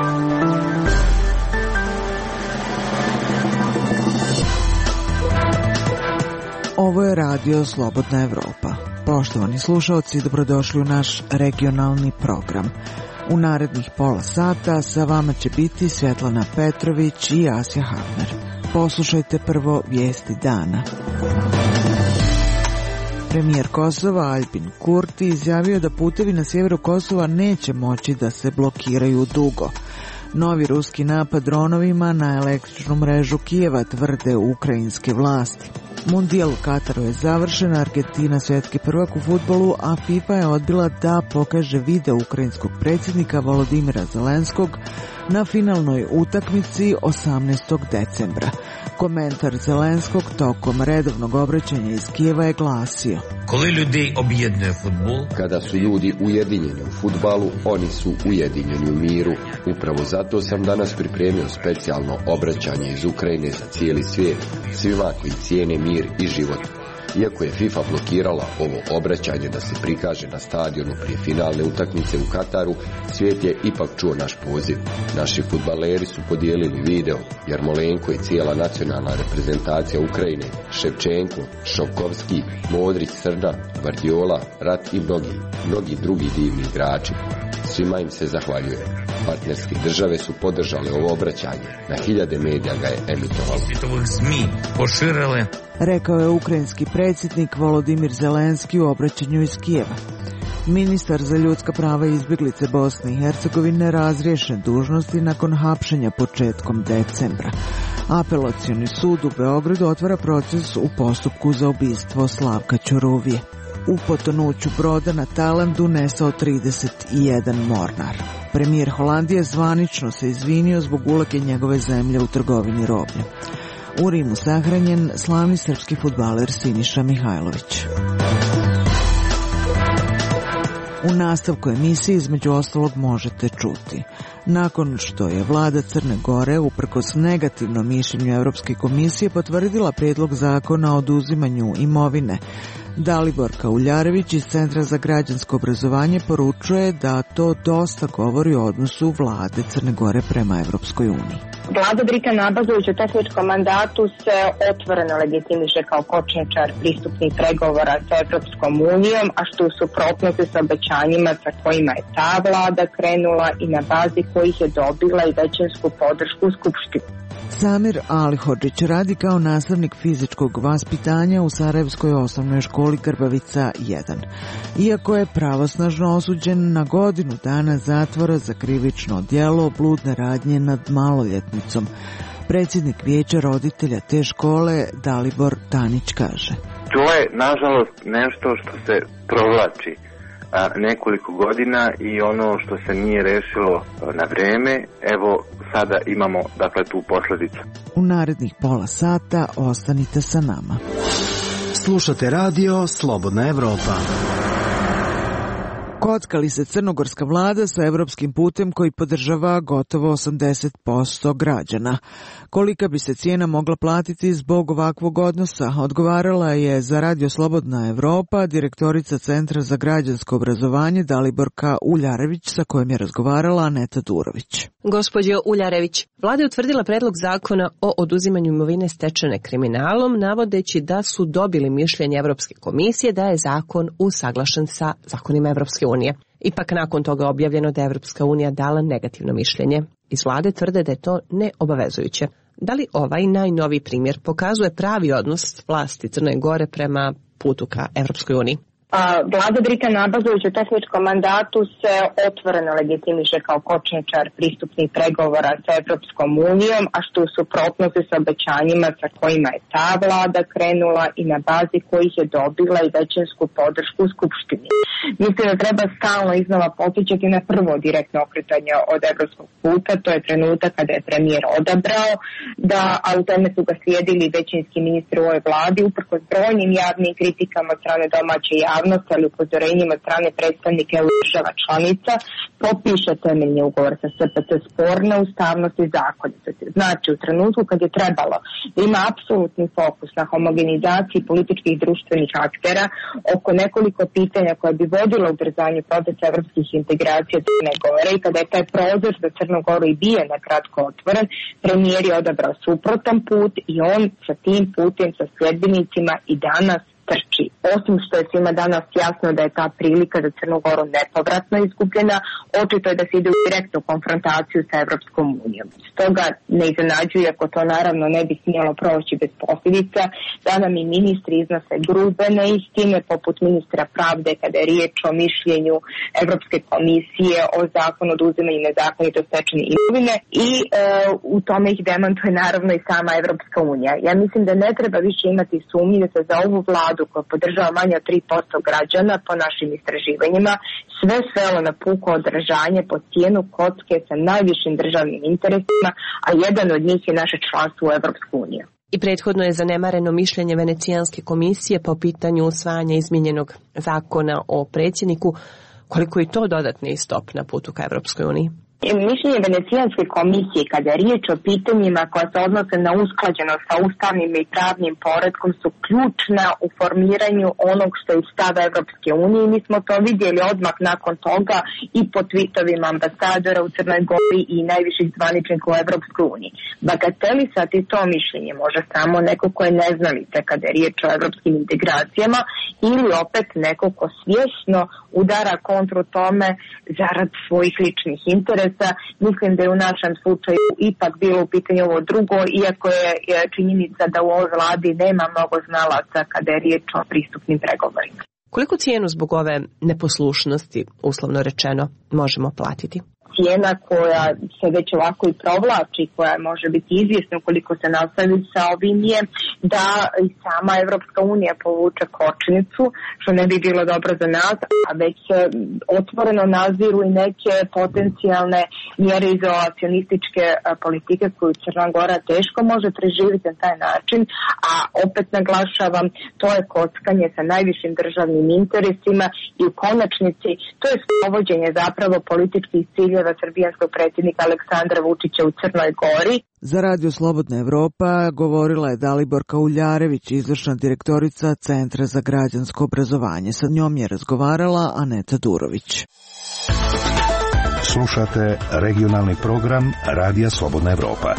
Ovo je radio Slobodna Evropa. Poštovani slušalci, dobrodošli u naš regionalni program. U narednih pola sata sa vama će biti Svetlana Petrović i Asja Hafner. Poslušajte prvo vijesti dana. Premijer Kosova Aljbin Kurti izjavio da putevi na sjeveru Kosova neće moći da se blokiraju dugo. Novi ruski napad dronovima na električnu mrežu Kijeva, tvrde ukrajinske vlasti. Mundijal u Kataru je završen, Argentina svjetski prvak u fudbalu, a FIFA je odbila da pokaže video ukrajinskog predsjednika Volodimira Zelenskog na finalnoj utakmici 18. decembra. Komentar Zelenskog tokom redovnog obraćanja iz Kijeva je glasio: Kada su ljudi ujedinjeni u fudbalu, oni su ujedinjeni u miru. Upravo zato sam danas pripremio specijalno obraćanje iz Ukrajine za cijeli svijet, svima koji cijene mir i život. Iako je FIFA blokirala ovo obraćanje da se prikaže na stadionu prije finalne utakmice u Kataru, svijet je ipak čuo naš poziv. Naši fudbaleri su podijelili video, Jarmolenko i cijela nacionalna reprezentacija Ukrajine, Ševčenko, Šovkovski, Modrić, Srna, Gvardiola, Rat i mnogi drugi divni igrači. Svima im se zahvaljuje. Partnerske države su podržale ovo obraćanje. Na hiljade medija ga je emitovalo. Rekao je ukrajinski predsjednik Volodimir Zelenski u obraćanju iz Kijeva. Ministar za ljudska prava i izbjeglice Bosne i Hercegovine razriješen dužnosti nakon hapšenja početkom decembra. Apelacioni sud u Beogradu otvara proces u postupku za ubistvo Slavka Ćuruvije. U potonuću broda na Tajlandu nestao 31 mornar. Premijer Holandije zvanično se izvinio zbog uloge njegove zemlje u trgovini robljem. U Rimu sahranjen slavni srpski fudbaler Siniša Mihajlović. U nastavku emisije između ostalog možete čuti: nakon što je vlada Crne Gore uprkos negativnom mišljenju Europske komisije potvrdila prijedlog zakona o oduzimanju imovine, Daliborka Uljarević iz Centra za građansko obrazovanje poručuje da to dosta govori o odnosu vlade Crne Gore prema Europskoj uniji. Vlada Drika Nabazović u tehničkom mandatu se otvoreno legitimiše kao kočničar pristupnih pregovora sa Europskom unijom, a što u suprotnosti sa obećanjima sa kojima je ta vlada krenula i na bazi kojih je dobila i većinsku podršku u Skupštini. Samir Alihodžić radi kao nastavnik fizičkog vaspitanja u Sarajevskoj osnovnoj školi Grbavica 1. Iako je pravosnažno osuđen na godinu dana zatvora za krivično djelo bludne radnje nad maloljetnicom, predsjednik vijeća roditelja te škole Dalibor Tanić kaže: To je, nažalost, nešto što se provlači nekoliko godina i ono što se nije rešilo na vreme, evo sada imamo dakle tu posljedicu. U narednih pola sata ostanite sa nama. Slušate radio Slobodna Evropa. Kocka li se crnogorska vlada sa evropskim putem koji podržava gotovo 80% građana? Kolika bi se cijena mogla platiti zbog ovakvog odnosa? Odgovarala je za radio Slobodna Evropa direktorica Centra za građansko obrazovanje Daliborka Uljarević, sa kojom je razgovarala Aneta Durović. Gospođo Uljarević, vlada je utvrdila predlog zakona o oduzimanju imovine stečene kriminalom, navodeći da su dobili mišljenje Evropske komisije da je zakon usaglašen sa zakonima Evropske unije. Ipak nakon toga objavljeno da je Evropska unija dala negativno mišljenje. Iz vlade tvrde da je to neobavezujuće. Da li ovaj najnoviji primjer pokazuje pravi odnos vlasti Crne Gore prema putu ka Evropskoj uniji? Vlada Drika Nabazović u tehničkom mandatu se otvoreno legitimiše kao kočničar pristupnih pregovora sa Europskom unijom, a što u suprotnosti sa obećanjima sa kojima je ta vlada krenula i na bazi kojih je dobila i većinsku podršku u Skupštini. Mislim da treba stalno iznova podsjećati na prvo direktno okretanje od evropskog puta, to je trenutak kada je premijer odabrao, a u tome su ga slijedili većinski ministri u ovoj vladi, uprkos brojnim javnim kritikama od strane domaće javnosti javnost, ali upozorenjima strane predstavnike država članica, popiše temeljni ugovor sa SPC sporne ustavnosti i zakonitosti. Znači, u trenutku kad je trebalo da ima apsolutni fokus na homogenizaciji političkih i društvenih aktera oko nekoliko pitanja koje bi vodilo ubrzanju procesa evropskih integracija Crne Gore, i kada je taj prozor za Crnu Goru i bio nakratko otvoren, premijer je odabrao suprotan put i on sa tim putem, sa sljedbenicima i danas trči. Osim što je svima danas jasno da je ta prilika za Crnu Goru nepovratno izgubljena, očito je da se ide u direktnu konfrontaciju sa Evropskom unijom. Stoga ne iznenađuje, ako to naravno ne bi smjelo proći bez posljedica, da nam i ministri iznose grube neistine, poput ministra pravde kada je riječ o mišljenju Evropske komisije o zakonu o oduzimanju nezakonito stečene imovine i u tome ih demantuje naravno i sama Evropska unija. Ja mislim da ne treba više imati sumnje da se za ovu vladu koja podržava manje od 3% građana po našim istraživanjima sve svelo na puko odražanje po cijenu kocke sa najvišim državnim interesima, a jedan od njih je naše članstvo u Evropsku uniju. I prethodno je zanemareno mišljenje Venecijanske komisije po pitanju usvajanja izmijenjenog zakona o predsjedniku. Koliko je to dodatni stop na putu ka Evropskoj uniji? Mišljenje Venecijanske komisije kada je riječ o pitanjima koja se odnose na usklađenost sa ustavnim i pravnim poretkom su ključna u formiranju onog što je stav Evropske unije. Mi smo to vidjeli odmah nakon toga i po tweetovima ambasadora u Crnoj Gori i najviših zvaničnika u Evropskoj uniji. Bagatelisati to mišljenje može samo neko ko je neznalica kada je riječ o evropskim integracijama ili opet neko ko svjesno udara kontru tome zarad svojih ličnih interesa. Mislim da je u našem slučaju ipak bilo u pitanju ovo drugo, iako je činjenica da u ovoj vladi nema mnogo znalaca kada je riječ o pristupnim pregovorima. Koliko cijenu zbog ove neposlušnosti, uslovno rečeno, možemo platiti? Cijena koja se već ovako i provlači, koja može biti izvjesna ukoliko se nastavi sa ovim, je da i sama Evropska unija povuče kočnicu, što ne bi bilo dobro za nas, a već otvoreno naziru i neke potencijalne mjere izolacionističke politike koju Crna Gora teško može preživjeti na taj način, a opet naglašavam, to je kockanje sa najvišim državnim interesima i u konačnici to je sprovođenje zapravo političkih ciljeva srbijanskog predsjednika Aleksandra Vučića u Crnoj Gori. Za Radio Slobodna Evropa govorila je Daliborka Uljarević, izvršna direktorica Centra za građansko obrazovanje. Sa njom je razgovarala Aneta Durović. Slušate regionalni program Radija Slobodna Evropa.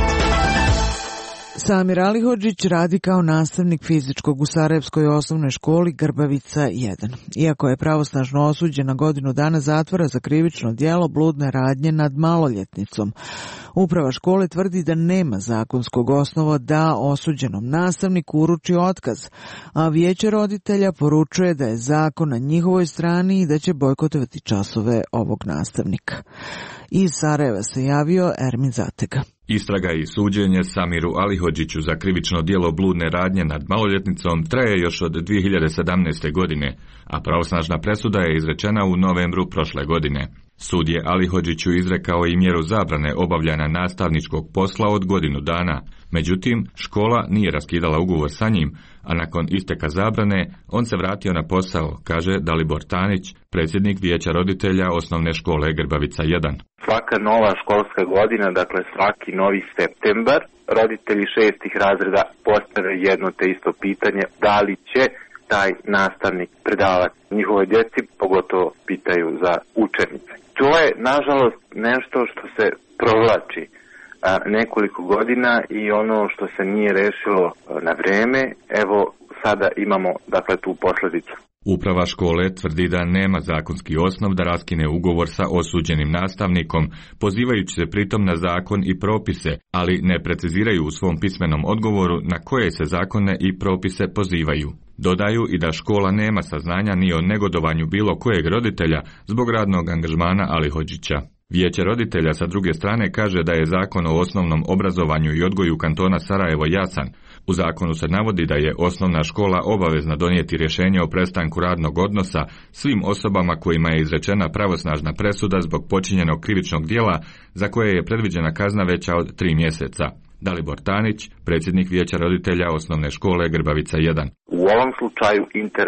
Samir Alihodžić radi kao nastavnik fizičkog u Sarajevskoj osnovnoj školi Grbavica 1. Iako je pravosnažno osuđen na godinu dana zatvora za krivično djelo bludne radnje nad maloljetnicom, uprava škole tvrdi da nema zakonskog osnova da osuđenom nastavniku uruči otkaz, a vijeće roditelja poručuje da je zakon na njihovoj strani i da će bojkotovati časove ovog nastavnika. Iz Sarajeva se javio Ermin Zatega. Istraga i suđenje Samiru Alihodžiću za krivično djelo bludne radnje nad maloljetnicom traje još od 2017. godine, a pravosnažna presuda je izrečena u novembru prošle godine. Sud je Alihodžiću izrekao i mjeru zabrane obavljanja nastavničkog posla od godinu dana. Međutim, škola nije raskidala ugovor sa njim, a nakon isteka zabrane on se vratio na posao, kaže Dalibor Tanić, predsjednik vijeća roditelja osnovne škole Grbavica 1. Svaka nova školska godina, dakle svaki novi septembar, roditelji 6. razreda postave jedno te isto pitanje, da li će taj nastavnik predavati njihovoj djeci, pogotovo pitaju za učenice. To je, nažalost, nešto što se provlači nekoliko godina i ono što se nije rešilo na vreme, evo sada imamo dakle tu posljedicu. Uprava škole tvrdi da nema zakonski osnov da raskine ugovor sa osuđenim nastavnikom, pozivajući se pritom na zakon i propise, ali ne preciziraju u svom pismenom odgovoru na koje se zakone i propise pozivaju. Dodaju i da škola nema saznanja ni o negodovanju bilo kojeg roditelja zbog radnog angažmana Alihodžića. Vijeće roditelja sa druge strane kaže da je zakon o osnovnom obrazovanju i odgoju kantona Sarajevo jasan. U zakonu se navodi da je osnovna škola obavezna donijeti rješenje o prestanku radnog odnosa svim osobama kojima je izrečena pravosnažna presuda zbog počinjenog krivičnog djela za koje je predviđena kazna veća od 3 mjeseca. Dalibor Tanić, predsjednik vijeća roditelja osnovne škole Grbavica 1. U ovom slučaju interes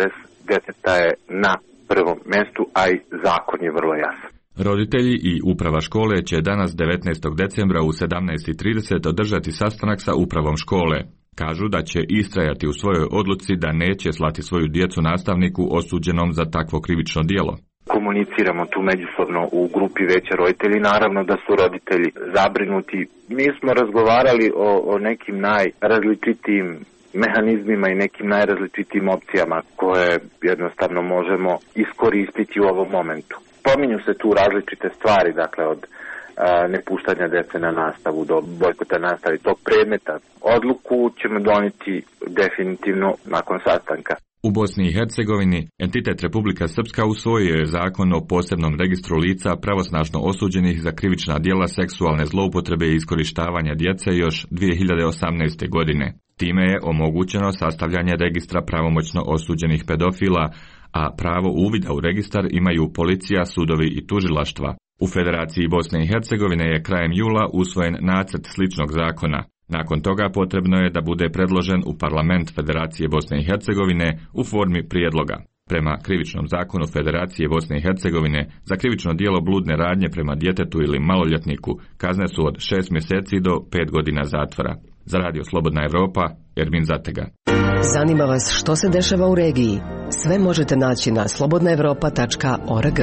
deteta je na prvom mestu, a i zakon je vrlo jasan. Roditelji i uprava škole će danas 19. decembra u 17:30 održati sastanak sa upravom škole. Kažu da će istrajati u svojoj odluci da neće slati svoju djecu nastavniku osuđenom za takvo krivično djelo. Komuniciramo tu međusobno u grupi veća roditelji, naravno da su roditelji zabrinuti. Mi smo razgovarali o nekim najrazličitijim mehanizmima i nekim najrazličitijim opcijama koje jednostavno možemo iskoristiti u ovom momentu. Pominju se tu različite stvari, dakle od nepuštanja dece na nastavu do bojkota nastave tog predmeta. Odluku ćemo donijeti definitivno nakon sastanka. U Bosni i Hercegovini entitet Republika Srpska usvojio je zakon o posebnom registru lica pravosnažno osuđenih za krivična djela seksualne zloupotrebe i iskorištavanja djece još 2018. godine. Time je omogućeno sastavljanje registra pravomoćno osuđenih pedofila, a pravo uvida u registar imaju policija, sudovi i tužilaštva. U Federaciji Bosne i Hercegovine je krajem jula usvojen nacrt sličnog zakona. Nakon toga potrebno je da bude predložen u Parlament Federacije Bosne i Hercegovine u formi prijedloga. Prema krivičnom zakonu Federacije Bosne i Hercegovine za krivično djelo bludne radnje prema djetetu ili maloljetniku kazne su od 6 mjeseci do 5 godina zatvora. Za Radio Slobodna Evropa, Ermin Zatega. Zanima vas što se dešava u regiji? Sve možete naći na slobodnaevropa.org.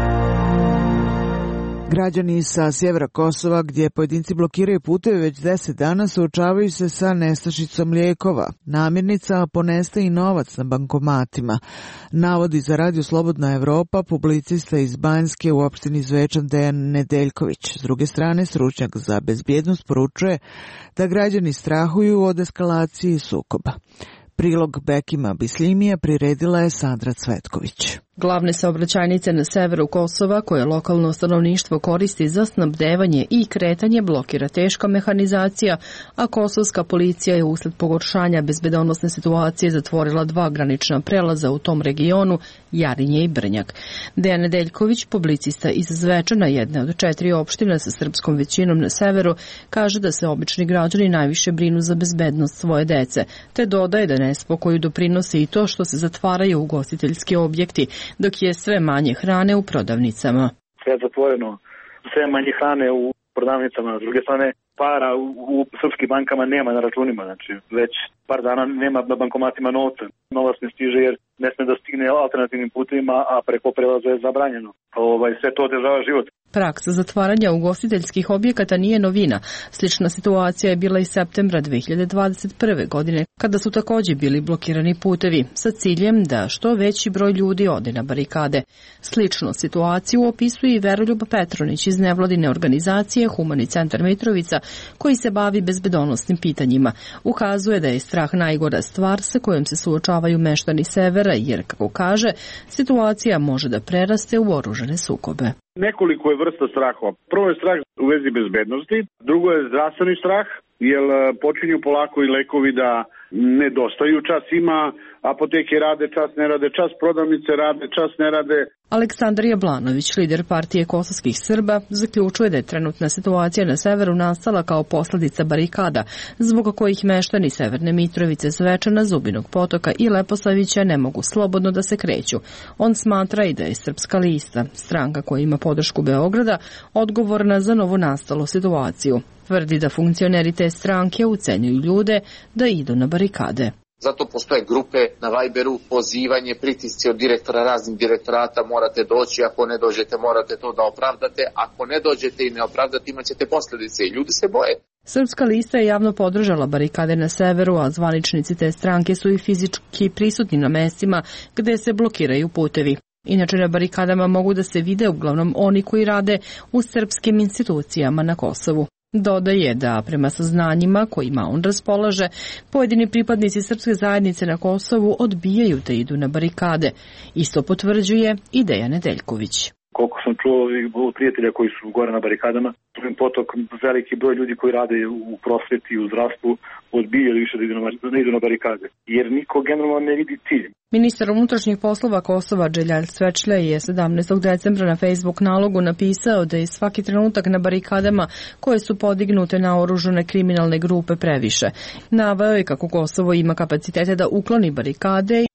Građani sa sjevera Kosova, gdje pojedinci blokiraju puteve već 10 dana, suočavaju se sa nestašicom lijekova, namirnica, a ponestaje i novac na bankomatima. Navodi za Radio Slobodna Evropa publicista iz Banjske u opštini Zvečan Dejan Nedeljković. S druge strane, stručnjak za bezbjednost poručuje da građani strahuju od eskalacije sukoba. Prilog Bekima Bislimija priredila je Sandra Cvetković. Glavne saobraćajnice na severu Kosova, koje lokalno stanovništvo koristi za snabdevanje i kretanje, blokira teška mehanizacija, a kosovska policija je usled pogoršanja bezbednosne situacije zatvorila 2 granična prelaza u tom regionu, Jarinje i Brnjak. Dejan Nedeljković, publicista iz Zvečana, jedne od 4 opštine sa srpskom većinom na severu, kaže da se obični građani najviše brinu za bezbednost svoje dece, te dodaje da nespokoju doprinosi i to što se zatvaraju ugostiteljski objekti, dok je sve manje hrane u prodavnicama. Sve je zatvoreno, sve manje hrane u prodavnicama, s druge strane para u srpskim bankama nema na računima, znači već par dana nema na bankomatima novca. Novac ne stiže jer ne sme da stigne alternativnim putevima, a preko prelaza je zabranjeno. Sve to otežava život. Praksa zatvaranja ugostiteljskih objekata nije novina. Slična situacija je bila i septembra 2021. godine, kada su također bili blokirani putevi, sa ciljem da što veći broj ljudi ode na barikade. Sličnu situaciju opisuje i Veroljub Petronić iz nevladine organizacije Humani centar Mitrovica, koji se bavi bezbednosnim pitanjima. Ukazuje da je strah najgora stvar sa kojom se suočavaju meštani severa, jer, kako kaže, situacija može da preraste u oružane sukobe. Nekoliko je vrsta strahova. Prvo je strah u vezi bezbednosti, drugo je zdravstveni strah, jer počinju polako i lekovi da nedostaju. Čas ima, apoteke rade, čas ne rade, čas prodavnice rade, čas ne rade. Aleksandar Jablanović, lider partije kosovskih Srba, zaključuje da je trenutna situacija na severu nastala kao posljedica barikada, zbog kojih meštani Severne Mitrovice, Zvečana, Zubinog Potoka i Leposavića ne mogu slobodno da se kreću. On smatra i da je Srpska lista, stranka koja ima podršku Beograda, odgovorna za novonastalu situaciju. Tvrdi da funkcioneri te stranke ucenjuju ljude da idu na barikade. Zato postoje grupe na Viberu, pozivanje, pritisci od direktora raznih direktorata, morate doći, ako ne dođete morate to da opravdate, ako ne dođete i ne opravdate imat ćete posljedice i ljudi se boje. Srpska lista je javno podržala barikade na severu, a zvaničnici te stranke su i fizički prisutni na mestima gde se blokiraju putevi. Inače, na barikadama mogu da se vide uglavnom oni koji rade u srpskim institucijama na Kosovu. Dodaje da, prema saznanjima kojima on raspolaže, pojedini pripadnici srpske zajednice na Kosovu odbijaju da idu na barikade. Isto potvrđuje i Dejan Nedeljković. Koliko sam čuo od prijatelja koji su gore na barikadama, Potok, veliki broj ljudi koji rade u prosveti i u zdravstvu odbijaju više da idu na barikade, jer niko generalno ne vidi cilj. Ministar unutrašnjih poslova Kosova Dželjalj Svečlej je 17. decembra na Facebook nalogu napisao da je svaki trenutak na barikadama koje su podignute na oružane kriminalne grupe previše. Naveo je kako Kosovo ima kapacitete da ukloni barikade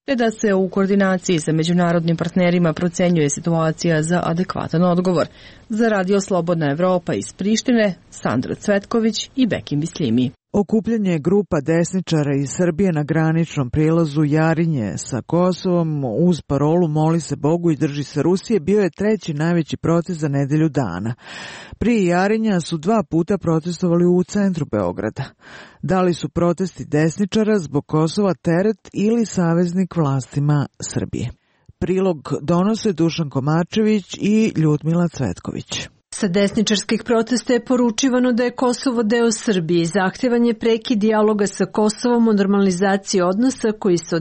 te da se u koordinaciji sa međunarodnim partnerima procenjuje situacija za adekvatan odgovor. Za Radio Slobodna Evropa iz Prištine, Sandra Cvetković i Bekim Bislimi. Okupljanje grupa desničara iz Srbije na graničnom prijelazu Jarinje sa Kosovom uz parolu Moli se Bogu i drži se Rusije bio je treći najveći protest za nedelju dana. Prije Jarinja su 2 puta protestovali u centru Beograda. Da li su protesti desničara zbog Kosova teret ili saveznik vlastima Srbije? Prilog donose Dušan Komačević i Ljudmila Cvetković. Sa desničarskih protesta je poručivano da je Kosovo deo Srbije i zahtevan je prekid dijaloga sa Kosovom o normalizaciji odnosa koji se od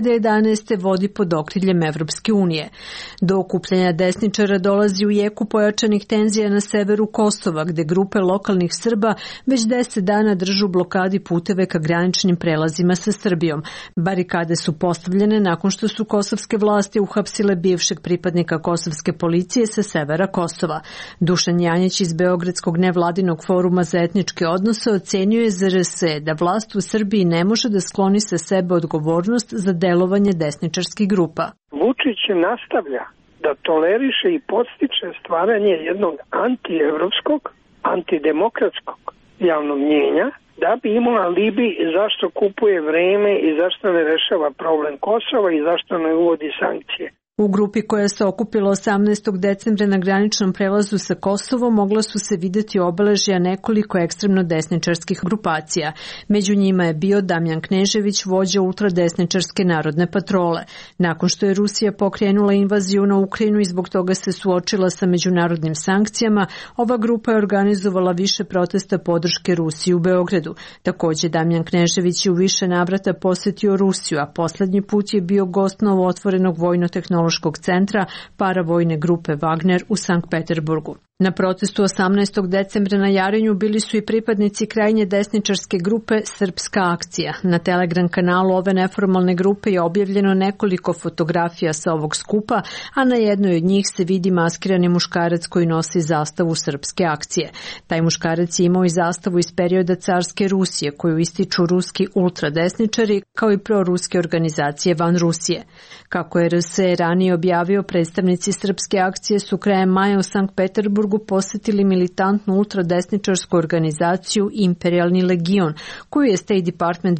2011. vodi pod okriljem Evropske unije. Do okupljanja desničara dolazi u jeku pojačanih tenzija na severu Kosova, gde grupe lokalnih Srba već 10 dana držu blokadi puteve ka graničnim prelazima sa Srbijom. Barikade su postavljene nakon što su kosovske vlasti uhapsile bivšeg pripadnika kosovske policije sa severa Kosova. Dušan Janjić iz Beogradskog nevladinog foruma za etničke odnose ocenjuje ZRS da vlast u Srbiji ne može da skloni sa sebe odgovornost za delovanje desničarskih grupa. Vučić nastavlja da toleriše i podstiče stvaranje jednog antievropskog, antidemokratskog javnog mnjenja da bi imao alibi zašto kupuje vreme i zašto ne rešava problem Kosova i zašto ne uvodi sankcije. U grupi koja se okupila 18. decembra na graničnom prelazu sa Kosovom mogla su se videti obeležja nekoliko ekstremno desničarskih grupacija. Među njima je bio Damjan Knežević, vođa ultradesničarske narodne patrole. Nakon što je Rusija pokrenula invaziju na Ukrajinu i zbog toga se suočila sa međunarodnim sankcijama, ova grupa je organizovala više protesta podrške Rusiji u Beogradu. Takođe, Damjan Knežević je u više navrata posetio Rusiju, a poslednji put je bio gost novootvorenog vojno-tehnološkog centra paravojne grupe Wagner u Sankt Peterburgu. Na protestu 18. decembra na Jarinju bili su i pripadnici krajnje desničarske grupe Srpska akcija. Na Telegram kanalu ove neformalne grupe je objavljeno nekoliko fotografija sa ovog skupa, a na jednoj od njih se vidi maskirani muškarac koji nosi zastavu Srpske akcije. Taj muškarac je imao i zastavu iz perioda carske Rusije, koju ističu ruski ultradesničari kao i proruske organizacije van Rusije. Kako je RS ranije objavio, predstavnici Srpske akcije su krajem maja u Sankt Peterburgu posetili militantnu ultradesničarsku organizaciju Imperialni legion, koju je State Department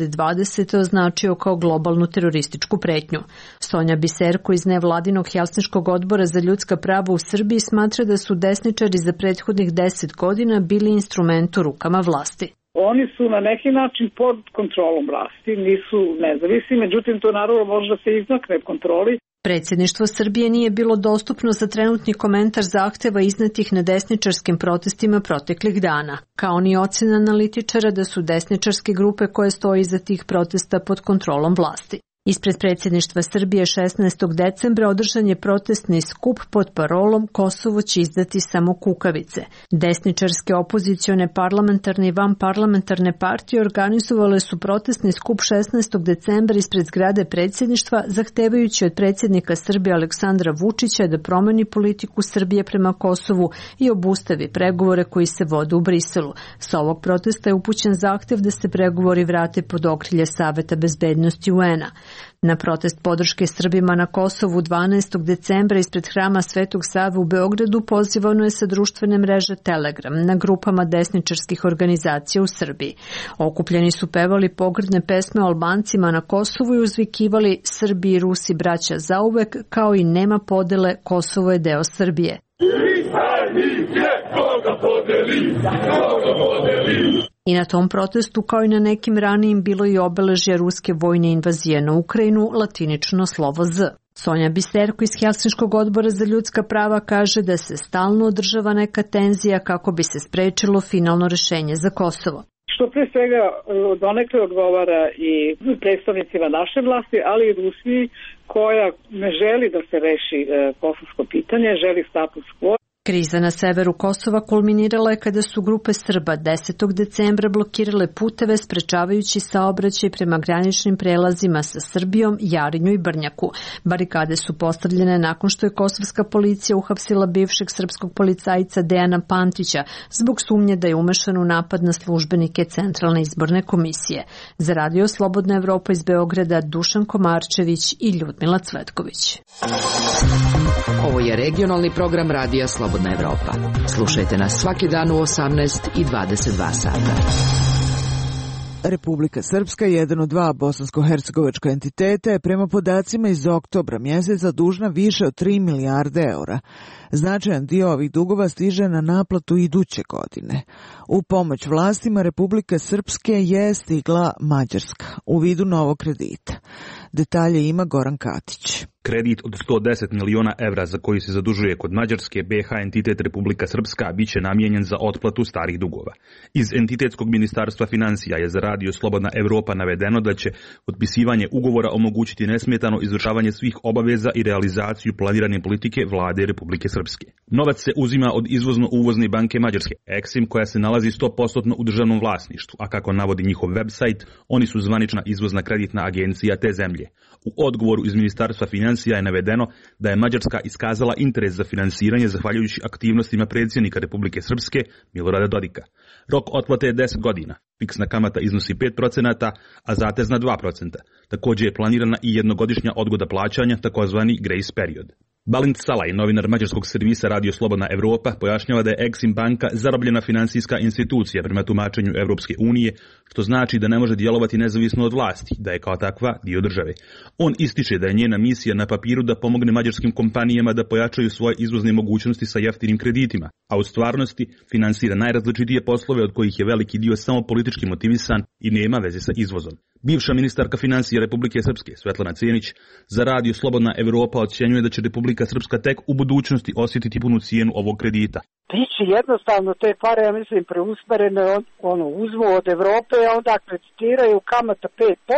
2020. označio kao globalnu terorističku pretnju. Sonja Biserko iz nevladinog Helsinškog odbora za ljudska prava u Srbiji smatra da su desničari za prethodnih 10 godina bili instrument u rukama vlasti. Oni su na neki način pod kontrolom vlasti, nisu nezavisni, međutim to naravno može da se izmakne kontroli. Predsjedništvo Srbije nije bilo dostupno za trenutni komentar zahteva iznetih na desničarskim protestima proteklih dana, kao ni ocena analitičara da su desničarske grupe koje stoji iza tih protesta pod kontrolom vlasti. Ispred predsjedništva Srbije 16. decembra održan je protestni skup pod parolom Kosovo će izdati samo kukavice. Desničarske opozicione parlamentarne i vanparlamentarne partije organizovale su protestni skup 16. decembra ispred zgrade predsjedništva zahtevajući od predsjednika Srbije Aleksandra Vučića da promeni politiku Srbije prema Kosovu i obustavi pregovore koji se vode u Briselu. Sa ovog protesta je upućen zahtev da se pregovori vrate pod okrilje Saveta bezbednosti UN-a. Na protest podrške Srbima na Kosovu 12. decembra ispred hrama Svetog Save u Beogradu pozivano je sa društvene mreže Telegram na grupama desničarskih organizacija u Srbiji. Okupljeni su pevali pogrdne pesme o Albancima na Kosovu i uzvikivali Srbi i Rusi braća zauvek, kao i nema podele, Kosovo je deo Srbije. I na tom protestu, kao i na nekim ranijim, bilo i obeležja ruske vojne invazije na Ukrajinu, latinično slovo Z. Sonja Biserko iz Helsinškog odbora za ljudska prava kaže da se stalno održava neka tenzija kako bi se sprečilo finalno rešenje za Kosovo. Što pre svega donekle odgovara i predstavnicima naše vlasti, ali i Rusiji koja ne želi da se reši kosovsko pitanje, želi status quo. Kriza na severu Kosova kulminirala je kada su grupe Srba 10. decembra blokirale puteve sprečavajući saobraćaj prema graničnim prelazima sa Srbijom, Jarinju i Brnjaku. Barikade su postavljene nakon što je kosovska policija uhapsila bivšeg srpskog policajca Dejana Pantića zbog sumnje da je umešan u napad na službenike Centralne izborne komisije. Za Radio Slobodna Evropa iz Beograda Dušan Komarčević i Ljudmila Cvetković. Ovo je regionalni program Radija Slobodna Evropa. Slušajte nas svaki dan u 18 i 22 sata. Republika Srpska, jedan od dva bosansko-hercegovačka entiteta, je prema podacima iz oktobra mjeseca dužna više od 3 milijarde eura. Značajan dio ovih dugova stiže na naplatu iduće godine. U pomoć vlastima Republike Srpske je stigla Mađarska u vidu novog kredita. Detalje ima Goran Katić. Kredit od 110 miliona evra za koji se zadužuje kod Mađarske BiH entitet Republika Srpska bit će namijenjen za otplatu starih dugova. Iz entitetskog ministarstva financija je za Radio Slobodna Evropa navedeno da će potpisivanje ugovora omogućiti nesmetano izvršavanje svih obaveza i realizaciju planirane politike vlade Republike Srpske. Novac se uzima od izvozno-uvozne banke Mađarske, Exim, koja se nalazi 100% u državnom vlasništvu, a kako navodi njihov website, oni su zvanična izvozna kreditna agencija te zemlje. U odgovoru iz Ministarstva financija je navedeno da je Mađarska iskazala interes za finansiranje zahvaljujući aktivnostima predsjednika Republike Srpske Milorada Dodika. Rok otplate je 10 godina, fiksna kamata iznosi 5%, a zatezna 2%. Također je planirana i jednogodišnja odgoda plaćanja, takozvani grace period. Balint Salaj, novinar mađarskog servisa Radio Slobodna Evropa, pojašnjava da je Exim banka zarobljena finansijska institucija prema tumačenju Evropske unije, što znači da ne može djelovati nezavisno od vlasti, da je kao takva dio države. On ističe da je njena misija na papiru da pomogne mađarskim kompanijama da pojačaju svoje izvozne mogućnosti sa jeftinim kreditima, a u stvarnosti finansira najrazličitije poslove od kojih je veliki dio samo politički motivisan i nema veze sa izvozom. Bivša ministarka financija Republike Srpske, Svetlana Cenić, za Radio Slobodna Evropa ocjenjuje da će Republika Srpska tek u budućnosti osjetiti punu cijenu ovog kredita. Biće jednostavno te pare, ja mislim, preusmerene, uzmu od Evrope, onda kreditiraju kamata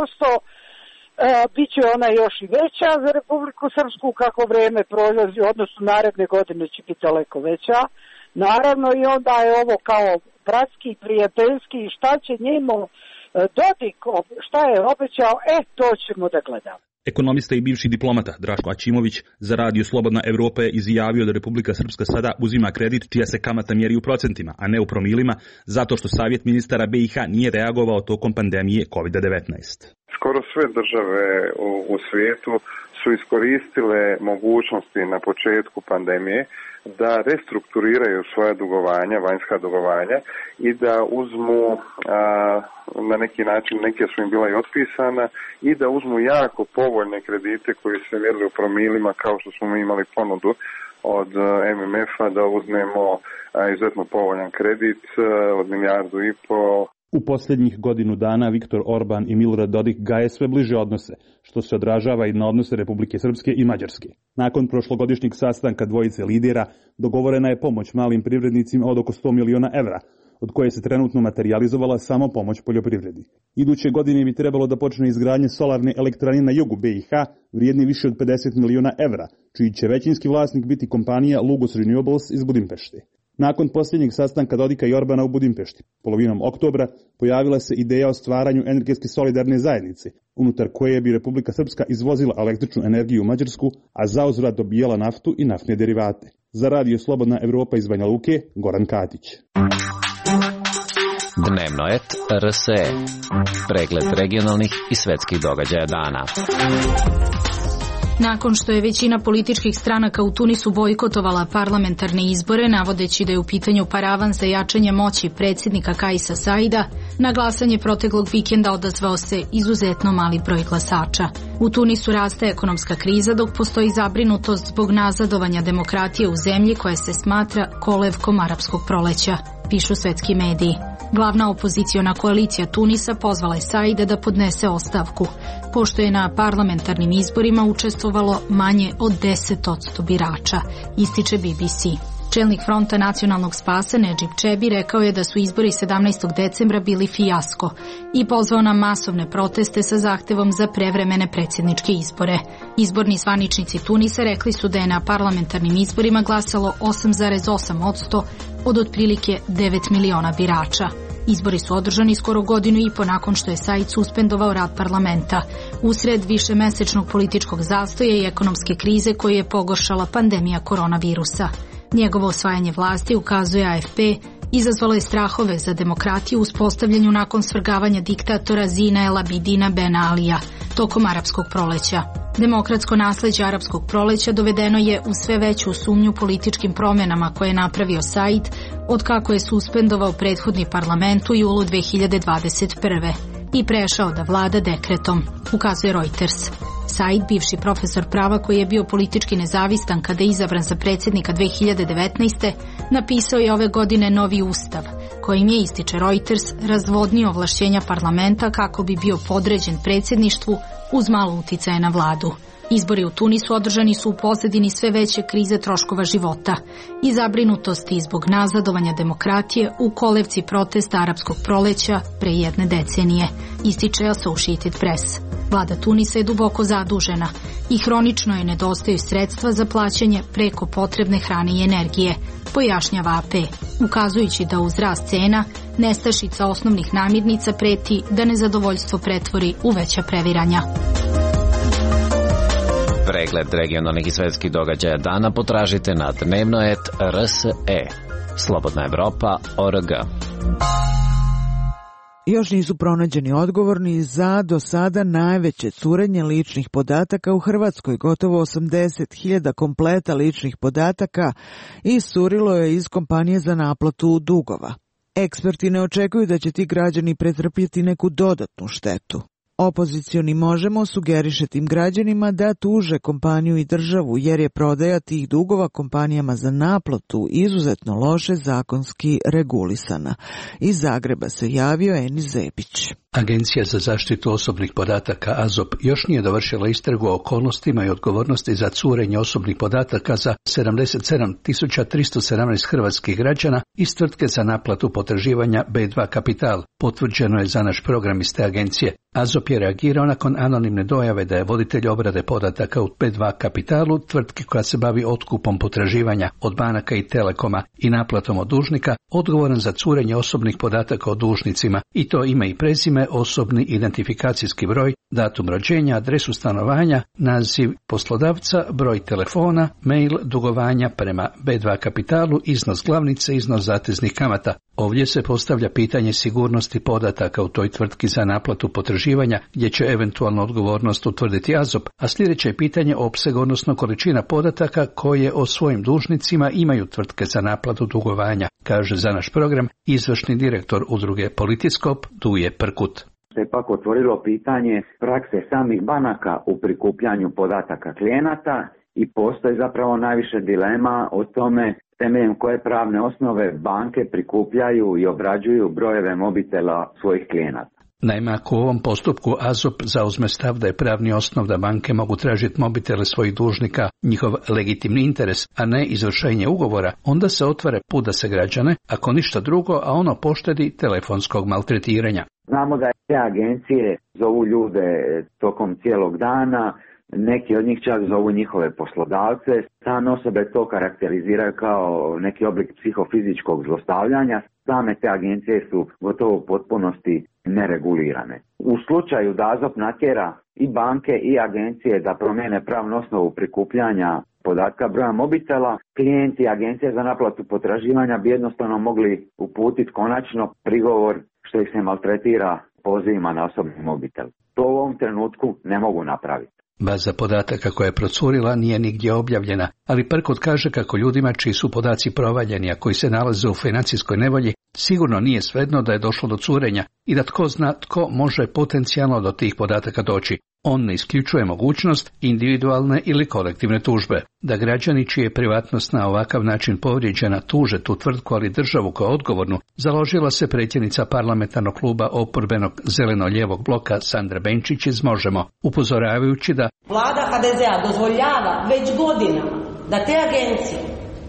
5%, biće ona još i veća za Republiku Srpsku kako vreme prolazi, odnosno naredne godine će biti daleko veća. Naravno i onda je ovo kao bratski, prijateljski, šta će njemu Dodik, šta je obećao, to ćemo da gledamo. Ekonomista i bivši diplomata Draško Aćimović za Radio Slobodna Evropa je izjavio da Republika Srpska sada uzima kredit čija se kamata mjeri u procentima, a ne u promilima, zato što Savjet ministara BiH nije reagovao tokom pandemije COVID-19. Skoro sve države u svijetu su iskoristile mogućnosti na početku pandemije da restrukturiraju svoja dugovanja, vanjska dugovanja i da uzmu na neki način, neke su im bila i otpisana, i da uzmu jako povoljne kredite koji se mjerili u promilima, kao što smo mi imali ponudu od MMF-a da uzmemo izuzetno povoljan kredit od 1,5 milijardu. U posljednjih godinu dana Viktor Orban i Milorad Dodik gaje sve bliže odnose, što se odražava i na odnose Republike Srpske i Mađarske. Nakon prošlogodišnjeg sastanka dvojice lidera dogovorena je pomoć malim privrednicima od oko 100 miliona evra, od koje se trenutno materializovala samo pomoć poljoprivredi. Iduće godine bi trebalo da počne izgradnje solarne elektrane na jugu BiH, vrijedni više od 50 miliona evra, čiji će većinski vlasnik biti kompanija Lugos Renewables iz Budimpešte. Nakon posljednjeg sastanka Dodika i Orbana u Budimpešti, polovinom oktobra, pojavila se ideja o stvaranju energetske solidarne zajednice, unutar koje bi Republika Srpska izvozila električnu energiju u Mađarsku, a zauzvrat dobijala naftu i naftne derivate. Za Radio Slobodna Evropa iz Banja Luke, Goran Katić. Dnevnoet RSE. Pregled regionalnih i svetskih događaja dana. Nakon što je većina političkih stranaka u Tunisu bojkotovala parlamentarne izbore, navodeći da je u pitanju paravan za jačanje moći predsjednika Kaisa Saida, na glasanje proteklog vikenda odazvao se izuzetno mali broj glasača. U Tunisu raste ekonomska kriza, dok postoji zabrinutost zbog nazadovanja demokratije u zemlji koja se smatra kolevkom arapskog proleća, pišu svetski mediji. Glavna opoziciona koalicija Tunisa pozvala je Saida da podnese ostavku, pošto je na parlamentarnim izborima učestvovalo manje od 10% birača, ističe BBC. Čelnik Fronta nacionalnog spasa Nedžib Čebi rekao je da su izbori 17. decembra bili fijasko i pozvao na masovne proteste sa zahtevom za prevremene predsjedničke izbore. Izborni zvaničnici Tunisa rekli su da je na parlamentarnim izborima glasalo 8,8% od otprilike 9 miliona birača. Izbori su održani skoro godinu i po nakon što je Said suspendovao rad parlamenta, usred višemesečnog političkog zastoja i ekonomske krize koju je pogoršala pandemija koronavirusa. Njegovo osvajanje vlasti, ukazuje AFP, izazvalo je strahove za demokratiju u uspostavljanju nakon svrgavanja diktatora Zina El Abidina Ben Alija tokom arapskog proleća. Demokratsko nasleđe arapskog proleća dovedeno je u sve veću sumnju političkim promjenama koje je napravio Said od kako je suspendovao prethodni parlament u julu 2021. i prešao da vlada dekretom, ukazuje Reuters. Said, bivši profesor prava koji je bio politički nezavistan kada je izabran za predsjednika 2019. napisao je ove godine novi ustav, kojim je, ističe Reuters, razvodnio ovlašćenja parlamenta kako bi bio podređen predsjedništvu uz malo uticaja na vladu. Izbori u Tunisu održani su u pozadini sve veće krize troškova života i zabrinutosti zbog nazadovanja demokratije u kolevci protesta arapskog proleća pre jedne decenije, ističe Associated Press. Vlada Tunisa je duboko zadužena i hronično je nedostaju sredstva za plaćanje preko potrebne hrane i energije, pojašnjava AP, ukazujući da uz rast cena nestašica osnovnih namirnica preti da nezadovoljstvo pretvori u veća previranja. Pregled regionalnih i svetskih događaja dana potražite na dnevnoet.rse. Slobodna Evropa.org. Još nisu pronađeni odgovorni za do sada najveće curenje ličnih podataka u Hrvatskoj. Gotovo 80.000 kompleta ličnih podataka iscurilo je iz kompanije za naplatu dugova. Eksperti ne očekuju da će ti građani pretrpjeti neku dodatnu štetu. Opozicioni Možemo sugeriše tim građanima da tuže kompaniju i državu jer je prodaja tih dugova kompanijama za naplatu izuzetno loše zakonski regulisana. Iz Zagreba se javio Enis Zepić. Agencija za zaštitu osobnih podataka AZOP još nije dovršila istragu o okolnostima i odgovornosti za curenje osobnih podataka za 77.317 hrvatskih građana iz tvrtke za naplatu potraživanja B2 Kapital, potvrđeno je za naš program iz te agencije. AZOP je reagirao nakon anonimne dojave da je voditelj obrade podataka u B2 Kapitalu, tvrtki koja se bavi otkupom potraživanja od banaka i telekoma i naplatom od dužnika, odgovoran za curenje osobnih podataka o dužnicima, i to ime i prezime, osobni identifikacijski broj, datum rođenja, adresu stanovanja, naziv poslodavca, broj telefona, mail, dugovanja prema B2 Kapitalu, iznos glavnice, iznos zateznih kamata. Ovdje se postavlja pitanje sigurnosti podataka u toj tvrtki za naplatu potraživanja, gdje će eventualno odgovornost utvrditi AZOP, a sljedeće je pitanje opseg, odnosno količina podataka koje o svojim dužnicima imaju tvrtke za naplatu dugovanja, kaže za naš program izvršni direktor udruge Politiskop Duje Prkut. Se pak otvorilo pitanje prakse samih banaka u prikupljanju podataka klijenata i postoji zapravo najviše dilema o tome temeljem koje pravne osnove banke prikupljaju i obrađuju brojeve mobitela svojih klijenata. Naime, ako u ovom postupku AZOP zauzme stav da je pravni osnov da banke mogu tražiti mobitele svojih dužnika njihov legitimni interes, a ne izvršenje ugovora, onda se otvara put da se građane, ako ništa drugo, a ono poštedi telefonskog maltretiranja. Znamo da te agencije zovu ljude tokom cijelog dana, neki od njih čak zovu njihove poslodavce. Same osobe to karakteriziraju kao neki oblik psihofizičkog zlostavljanja. Same te agencije su gotovo u potpunosti neregulirane. U slučaju da AZOP natjera i banke i agencije da promijene pravnu osnovu prikupljanja podatka broja mobitela, klijenti agencije za naplatu potraživanja bi jednostavno mogli uputiti konačno prigovor što ih se maltretira pozivima na osobni mobitel. To u ovom trenutku ne mogu napraviti. Baza podataka koja je procurila nije nigdje objavljena, ali Prkut kaže kako ljudima čiji su podaci provaljeni, a koji se nalaze u financijskoj nevolji, sigurno nije svejedno da je došlo do curenja i da tko zna tko može potencijalno do tih podataka doći. On ne isključuje mogućnost individualne ili kolektivne tužbe. Da građani čije je privatnost na ovakav način povrijeđena tuže tu tvrtku, ali državu kao odgovornu, založila se predsjednica parlamentarnog kluba oporbenog zeleno-lijevog bloka Sandra Benčić iz Možemo, upozoravajući da Vlada HDZ-a dozvoljava već godinama da te agencije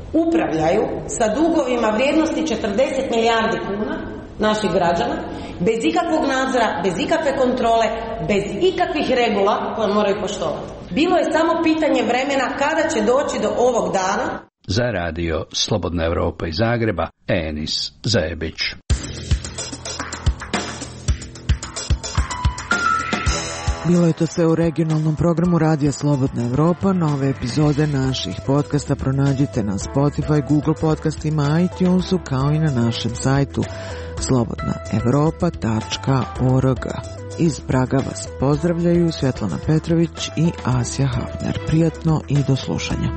upravljaju sa dugovima vrijednosti 40 milijardi kuna naših građana, bez ikakvog nadzora, bez ikakve kontrole, bez ikakvih regula koje moraju poštovati. Bilo je samo pitanje vremena kada će doći do ovog dana. Za radio Slobodna Evropa iz Zagreba, Enis Zajebić. Bilo je to sve u regionalnom programu Radija Slobodna Evropa. Nove epizode naših podcasta pronađite na Spotify, Google podcastima, iTunesu, kao i na našem sajtu slobodnaevropa.org. Iz Praga vas pozdravljaju Svetlana Petrović i Asja Hafner. Prijatno i do slušanja.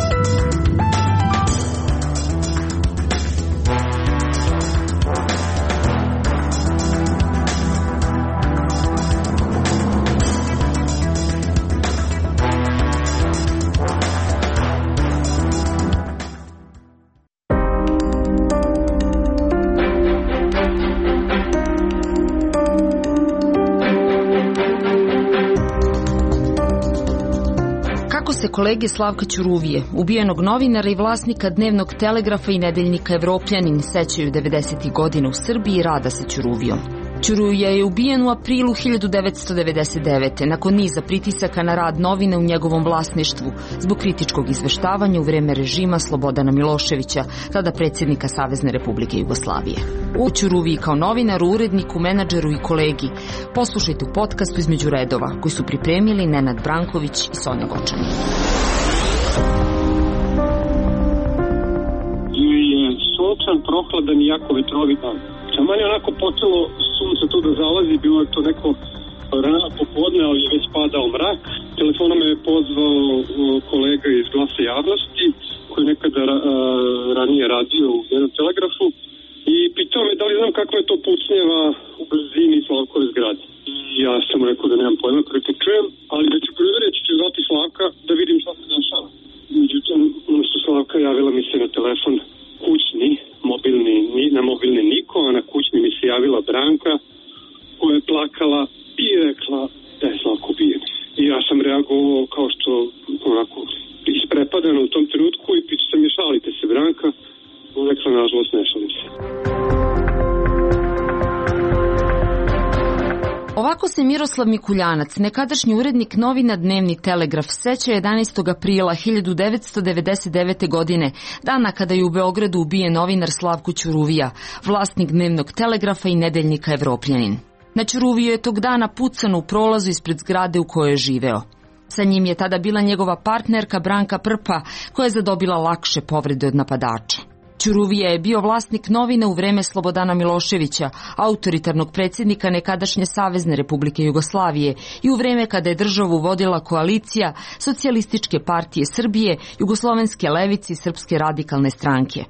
Kolege Slavka Ćuruvije, ubijenog novinara i vlasnika Dnevnog telegrafa i nedeljnika Evropljanin, sećaju 90. godina u Srbiji i rada sa Ćuruvijom. Ćuruvija je ubijen u aprilu 1999. nakon niza pritisaka na rad novine u njegovom vlasništvu zbog kritičkog izveštavanja u vreme režima Slobodana Miloševića, tada predsjednika Savezne Republike Jugoslavije. U Ćuruviji kao novinaru, uredniku, menadžeru i kolegi poslušajte u podcastu Između redova, koji su pripremili Nenad Branković i Sonja Gočani. Sunčan, prohladan i jako vetrovit dan. Taman je onako počelo sunce tu da zalazi, bilo je to neko rano popodne, ali je već padao mrak. Telefonom me je pozvao kolega iz Glasa javnosti, koji je nekada ranije radio u jednom telegrafu, i pitao me da li znam kakva je to pucnjeva u blizini Slavkove zgrade. I ja sam mu rekao da nemam pojma, prvi čujem, ali da ću provjeriti, ću zvati Slavka da vidim šta se dešava. Međutim, umesto Slavka javila mi se na telefon kućni, na mobilni niko, a na kućni mi se javila Branka, koja je plakala i rekla da je Slavko ubijen. I ja sam reagovao kao što onako isprepadano u tom trenutku i pitao sam je, šalite se Branka? Rekla, nažalost, ne šalim se. Ovako se Miroslav Mikuljanac, nekadašnji urednik novina Dnevni telegraf, seća 11. aprila 1999. godine, dana kada je u Beogradu ubijen novinar Slavko Ćuruvija, vlasnik Dnevnog telegrafa i nedeljnika Evropljanin. Na Ćuruviju je tog dana pucano u prolazu ispred zgrade u kojoj je živeo. Sa njim je tada bila njegova partnerka Branka Prpa, koja je zadobila lakše povrede od napadača. Ćuruvija je bio vlasnik novine u vreme Slobodana Miloševića, autoritarnog predsjednika nekadašnje Savezne Republike Jugoslavije, i u vreme kada je državu vodila koalicija Socijalističke partije Srbije, Jugoslovenske levice i Srpske radikalne stranke.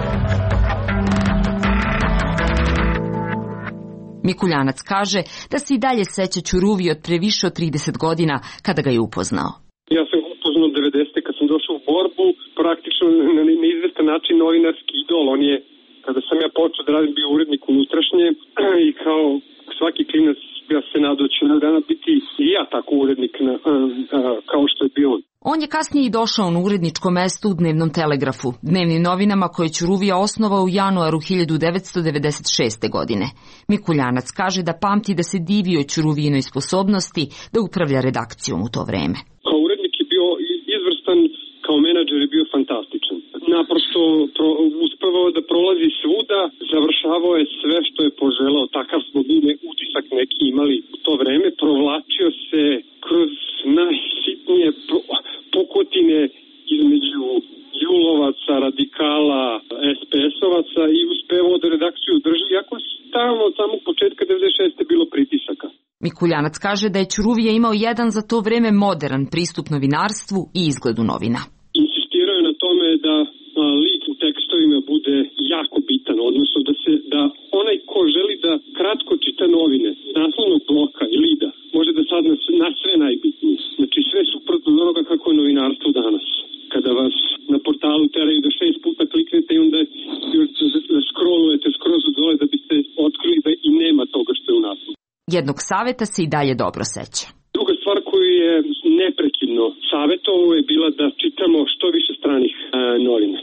Mikuljanac kaže da se i dalje seća Ćuruvije od pre više od 30 godina kada ga je upoznao. Ja sam upoznao 90. kad sam došao u borbu, praktično na neizvestan način novinarski idol. On je, kada sam ja počeo da radim, bio urednik unutrašnje i kao svaki klinac ja se nadao ću na dana biti i ja tako urednik kao što je bio on. On je kasnije i došao na uredničko mesto u Dnevnom telegrafu, dnevnim novinama koje je Ćuruvija osnovao u januaru 1996. godine. Mikuljanac kaže da pamti da se divio Ćuruvijinoj sposobnosti da upravlja redakcijom u to vreme. Kao urednik je bio izvrstan, kao menadžer je bio fantastičan. Naprosto uspevao da prolazi svuda, završavao je sve što je poželao, takav smo bili utisak neki imali u to vreme, provlačio se kroz najsitnije pukotine između julovaca, radikala, SPS-ovaca i uspevao da redakciju drži, iako stalno od samog početka 96. bilo pritisaka. Mikuljanac kaže da je Ćuruvija imao jedan za to vreme modern pristup novinarstvu i izgledu novina. Insistirao je na tome da lik u tekstovima bude jako bitan, odnosno da onaj ko želi da kratko čita novine s naslovnog bloka i lida može da sad na sve najbitnije. Znači sve suprotno od onoga kako je novinarstvo danas. Kada vas na portalu teraju da 6 puta kliknete i onda scrollujete skroz od dole da biste otkrili da i nema toga što je u naslovu. Jednog saveta se i dalje dobro seća. Druga stvar koju je neprekidno savjetovao je bila da čitamo što više stranih novina, medija,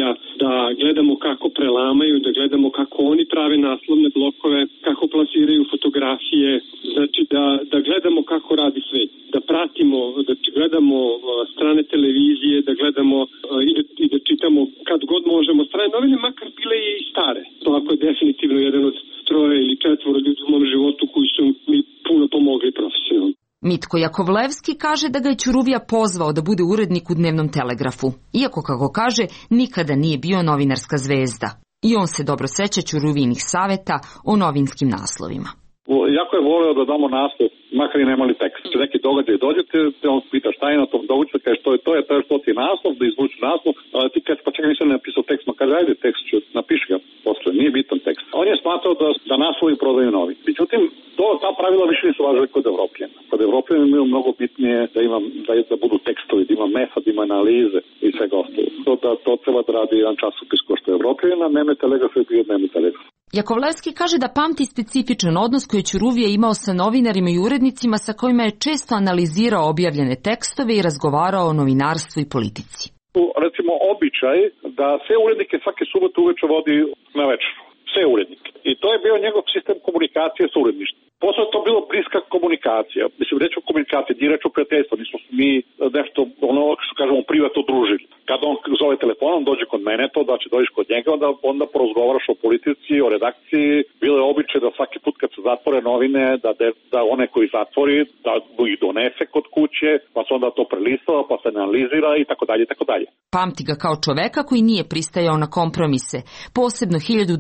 medija, da gledamo kako prelamaju, da gledamo kako oni prave naslovne blokove, kako plasiraju fotografije, znači da gledamo kako radi svet, da pratimo, da gledamo strane televizije, da gledamo i da čitamo kad god možemo strane novine, makar bile i stare. To ako je definitivno jedan od 3 ili 4 ljudi u mom životu koji su mi puno pomogli profesionalno. Mitko Jakovlevski kaže da ga je Ćuruvija pozvao da bude urednik u Dnevnom telegrafu, iako, kako kaže, nikada nije bio novinarska zvezda. I on se dobro seća Ćuruvijinih saveta o novinskim naslovima. Jako je voleo da damo naslov, makar i nemali tekst. Neki događaj dođete, on pita šta je na tom događaju, kaže što ti je naslov, da izvuči naslov, ti kaže pa čekaj nisam napisao tekst, ma kaže ajde tekst ću, napiši ga posle, nije bitan tekst. On je smatrao da naslovi prodaju novi. Međutim, ta pravila više nisu važili kod Evropljena. Kod Evropljena imaju mnogo bitnije da budu tekstovi, da ima metod, da ima analize i svega ostalo. To treba da radi jedan časopis ko što je Evropljena, Dnevni telegraf je bio Dnevni telegraf. Jakovlevski kaže da pamti specifičan odnos koji je Ćuruvija imao sa novinarima i urednicima sa kojima je često analizirao objavljene tekstove i razgovarao o novinarstvu i politici. Recimo običaj da sve urednike svake subote uveče vodi na večeru. Sve urednike. I to je bio njegov sistem komunikacije sa uredništvom. Posle to bilo bliska komunikacija. Mislim, reč o komunikaciji, nije reč o prijateljstvu. Nismo mi nešto, što kažemo, privatno družili. Kad on zove telefonom, dođe kod mene, to da će dođeš kod njega, onda porozgovaraš o politici, o redakciji. Bilo je običaj da svaki put kad se zatvore novine, da one koji zatvori, da ih donese kod kuće, pa se onda to prelistava, pa se analizira i tako dalje, i tako dalje. Pamti ga kao čoveka koji nije pristajao na kompromise, posebno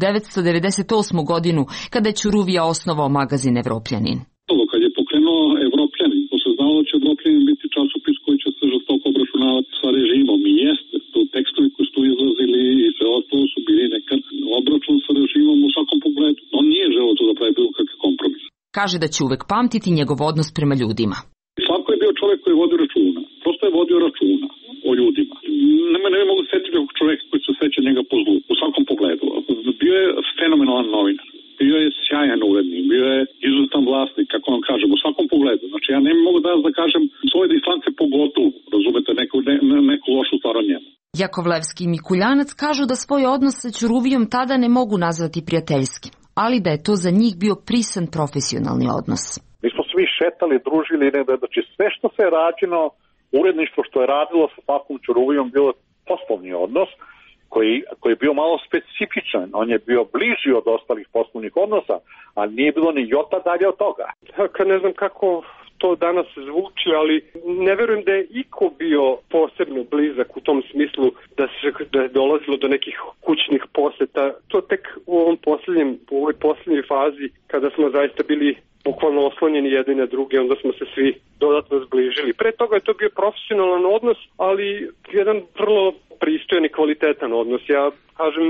1998. godinu, kada je Ćuruvija osnovao magazin Evropljanin. Kad je pokrenuo Evropljanin, to se znalo da će Evropljanin biti časopis koji će se žestoko obračunavati sa režimom i jeste. To tekstovi koji su izlazili i sve ostalo su bili nekad obračun sa režimom u svakom pogledu. On nije želeo to da pravi bilo kakve kompromis. Kaže da će uvek pamtiti njegov odnos prema ljudima. Slavko je bio čovjek koji je vodio računa. Prosto je vodio računa o ljudima. Ne mogu setiti ovog čovjeka koji se seća njega po zlu, u svakom pogledu. Bio je fenomenalan novinar. Bio je sjajan urednik, bio je izuzetan vlasnik, kako vam kažem, u svakom pogledu. Znači ja ne mogu da kažem svoje distance pogotovo, razumete, neku lošu stvar o njemu. Jakovlevski i Mikuljanac kažu da svoj odnos sa Ćuruvijom tada ne mogu nazvati prijateljskim, ali da je to za njih bio prisan profesionalni odnos. Mi smo svi šetali, družili, znači sve što se je rađeno, uredništvo što je radilo sa svakom Ćuruvijom bilo poslovni odnos, koji je bio malo specifičan. On je bio bliži od ostalih poslovnih odnosa, a nije bilo ni jota dalje od toga. Kad ne znam kako to danas zvuči, ali ne verujem da je iko bio posebno blizak u tom smislu da je dolazilo do nekih kućnih poseta. To tek u ovoj posljednjoj fazi, kada smo zaista bili bukvalno oslonjeni jedni na druge, onda smo se svi dodatno zbližili. Pre toga je to bio profesionalan odnos, ali jedan vrlo pristojan i kvalitetan odnos. Ja kažem,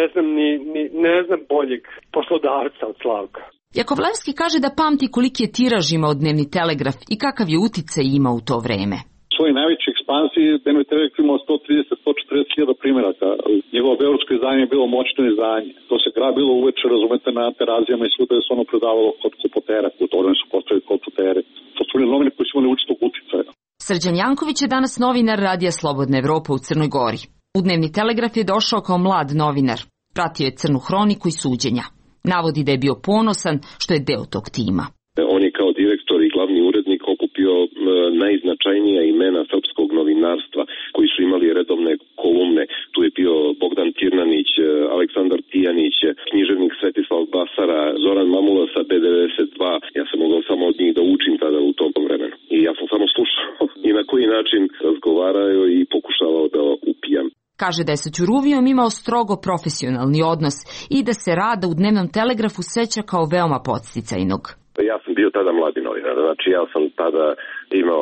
ne znam boljeg poslodavca od Slavka. Jakovlevski kaže da pamti koliki je tiraž imao Dnevni telegraf i kakav je uticaj imao u to vreme. U svojoj najvećoj ekspansiji Dnevni telegraf imao 130-140 hiljada primjeraka. Njegovo beogradsko izdanje je bilo moćno izdanje. To se grabilo uveče, razumete, na terazijama i svuda je se ono predavalo kod kopotera. U to vreme su postavili kopotere. To su bili novine koji su imali učitog uticaja. Srđan Janković je danas novinar Radija Slobodna Evropa u Crnoj Gori. U Dnevni telegraf je došao kao mlad novinar. Pratio je crnu hroniku i suđenja. Navodi da je bio ponosan što je deo tog tima. On je kao direktor i glavni urednik okupio najznačajnija imena srpskog novinarstva koji su imali redovne kolumne. Tu je bio Bogdan Tirnanić, Aleksandar Tijanić, književnik Svetislav Basara, Zoran Mamula sa B92. Ja sam mogao samo od njih da učim tada u tom vremenu. I ja sam samo slušao i na koji način razgovarao i pokušavao da upijam. Kaže da je sa Ćuruvijom imao strogo profesionalni odnos i da se rada u Dnevnom telegrafu seća kao veoma podsticajnog. Ja sam bio tada mladi novinar, znači ja sam tada imao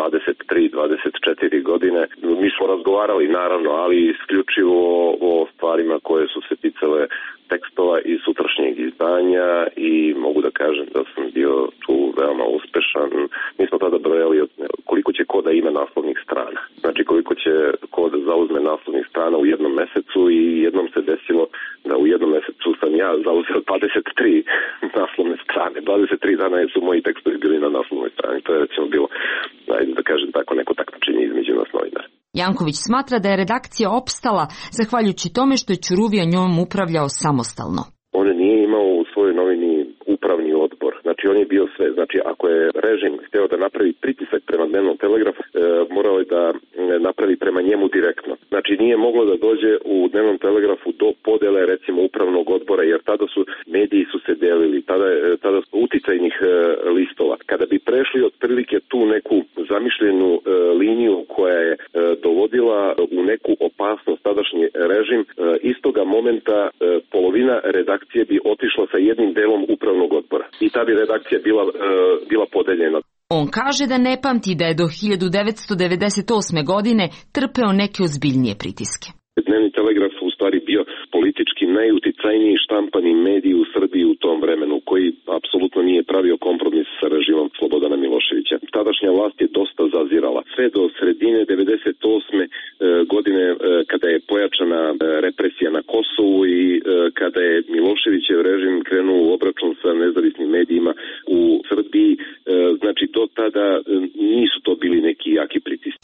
23-24 godine. Mi smo razgovarali naravno, ali isključivo o stvarima koje su se ticale tekstova i sutrašnjeg izdanja i mogu da kažem da sam bio tu veoma uspešan. Mi smo tada brojali koliko će ko da ima naslovnih strana. Znači koliko će ko da zauzme naslovnih strana u jednom mesecu i jednom se desilo da u jednom mesecu sam ja zauzeo 23 naslovne strane. 23 dana su moji tekstovi bili na naslovnoj strani. To je recimo bilo, da kažem tako, neko takmičenje između nas novinara. Janković smatra da je redakcija opstala zahvaljujući tome što je Ćuruvija njom upravljao samostalno. On nije imao u svojoj novini upravni odbor. Znači on je bio sve. Znači ako je režim hteo da napravi pritisak prema Dnevnom telegrafu, morao je da napravi prema njemu direktno. Znači nije moglo da dođe u Dnevnom telegrafu do podele recimo upravnog odbora, jer tada su mediji su se delili, tada su uticajnih listova. Kada bi prešli otprilike tu neku zamišljenu liniju koja je dovodila u neku opasnost tadašnji režim, istoga momenta polovina redakcije bi otišla sa jednim delom upravnog odbora i ta bi redakcija bila podeljena. On kaže da ne pamti da je do 1998. godine trpeo neke ozbiljnije pritiske. Dnevni telegraf u stvari bio politički najuticajniji štampani medij u Srbiji u tom vremenu, koji apsolutno nije pravio kompromis sa režimom Slobodana Miloševića. Tadašnja vlast je dosta zazirala. Sve do sredine 98. godine kada je pojačana represija na Kosovu i kada je Miloševićev režim krenuo u obračun sa nezavisnim medijima u Srbiji, znači do tada nisu to bili neki jaki pritisci.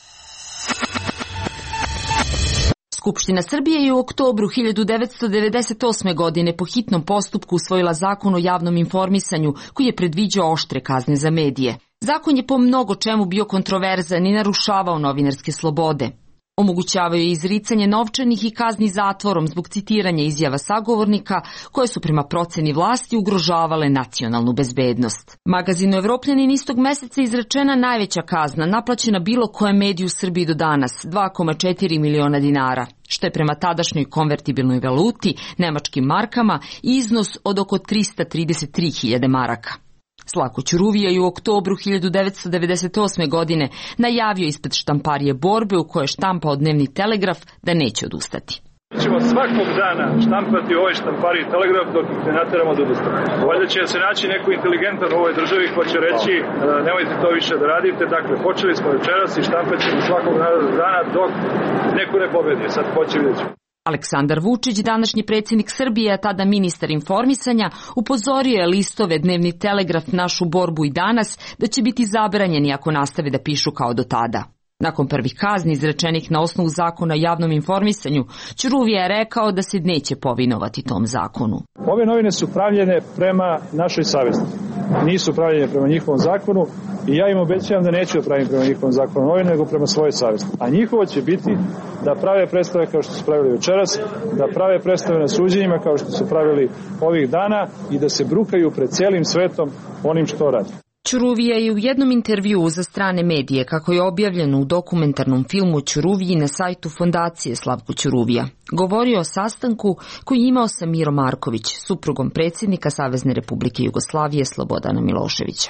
Skupština Srbije je u oktobru 1998. godine po hitnom postupku usvojila zakon o javnom informisanju koji je predviđao oštre kazne za medije. Zakon je po mnogo čemu bio kontroverzan i narušavao novinarske slobode. Omogućavaju je izricanje novčanih i kazni zatvorom zbog citiranja izjava sagovornika koje su prema proceni vlasti ugrožavale nacionalnu bezbednost. Magazinu Evropljanin istog meseca izrečena najveća kazna naplaćena bilo koje mediju u Srbiji do danas, 2,4 miliona dinara, što je prema tadašnjoj konvertibilnoj valuti, nemačkim markama, iznos od oko 333.000 maraka. Slavko Ćuruvija je u oktobru 1998. godine najavio ispred štamparije Borbe u kojoj je štampao Dnevni telegraf da neće odustati. Ćemo svakog dana štampati u ovoj štampariji Telegraf dok ih ne nateramo da odustane. Valjda će se naći neko inteligentan u ovoj državi ko će reći nemojte to više da radite. Dakle, počeli smo večeras i štampat ćemo svakog dana dok neko ne pobedi. Sad hoće vidjeti. Aleksandar Vučić, današnji predsjednik Srbije, a tada ministar informisanja, upozorio je listove Dnevni telegraf, Našu borbu i Danas da će biti zabranjeni ako nastave da pišu kao do tada. Nakon prvih kazni izrečenih na osnovu zakona o javnom informisanju, Ćuruvija je rekao da se neće povinovati tom zakonu. Ove novine su pravljene prema našoj savesti. Nisu pravljene prema njihovom zakonu i ja im obećavam da neću da pravim prema njihovom zakonu novine, nego prema svojoj savesti. A njihovo će biti da prave predstave kao što su pravili večeras, da prave predstave na suđenjima kao što su pravili ovih dana i da se brukaju pred celim svetom onim što radi. Ćuruvija je u jednom intervjuu za strane medije, kako je objavljeno u dokumentarnom filmu Ćuruviji na sajtu Fondacije Slavko Ćuruvija, govorio o sastanku koji je imao sa Mirom Marković, suprugom predsjednika Savezne Republike Jugoslavije Slobodana Miloševića.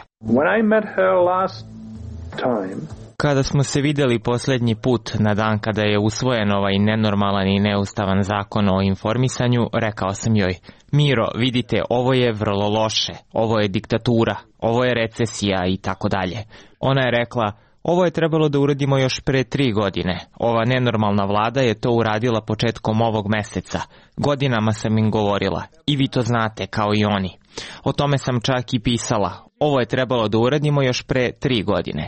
Kada smo se vidjeli posljednji put na dan kada je usvojen ovaj nenormalan i neustavan zakon o informisanju, rekao sam joj: Miro, vidite, ovo je vrlo loše, ovo je diktatura, ovo je recesija i tako dalje. Ona je rekla: ovo je trebalo da uradimo još pre 3 godine. Ova nenormalna vlada je to uradila početkom ovog meseca. Godinama sam im govorila, i vi to znate kao i oni. O tome sam čak i pisala. Ovo je trebalo da uradimo još pre 3 godine.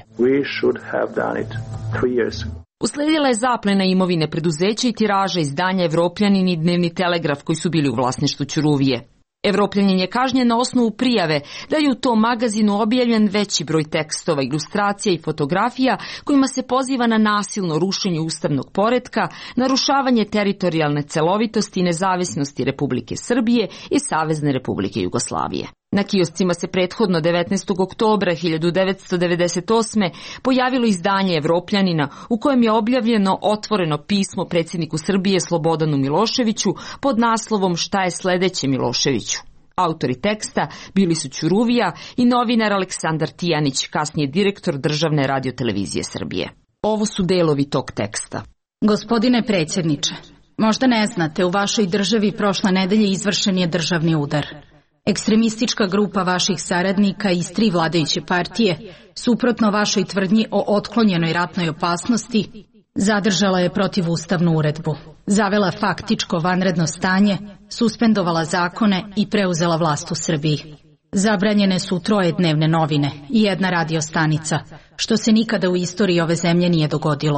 Usledila je zaplena imovine preduzeća i tiraža izdanja Evropljanin i Dnevni telegraf koji su bili u vlasništvu Ćuruvije. Evropljanin je kažnjen na osnovu prijave da je u tom magazinu objavljen veći broj tekstova, ilustracija i fotografija kojima se poziva na nasilno rušenje ustavnog poretka, narušavanje teritorijalne celovitosti i nezavisnosti Republike Srbije i Savezne Republike Jugoslavije. Na kioscima se prethodno 19. oktobra 1998. pojavilo izdanje Evropljanina u kojem je objavljeno otvoreno pismo predsjedniku Srbije Slobodanu Miloševiću pod naslovom Šta je sledeće Miloševiću. Autori teksta bili su Ćuruvija i novinar Aleksandar Tijanić, kasnije direktor Državne radiotelevizije Srbije. Ovo su delovi tog teksta. Gospodine predsjedniče, možda ne znate, u vašoj državi prošle nedelje izvršen je državni udar. Ekstremistička grupa vaših saradnika iz 3 vladajuće partije, suprotno vašoj tvrdnji o otklonjenoj ratnoj opasnosti, zadržala je protivustavnu uredbu, zavela faktičko vanredno stanje, suspendovala zakone i preuzela vlast u Srbiji. Zabranjene su 3 dnevne novine i 1 radio stanica, što se nikada u istoriji ove zemlje nije dogodilo.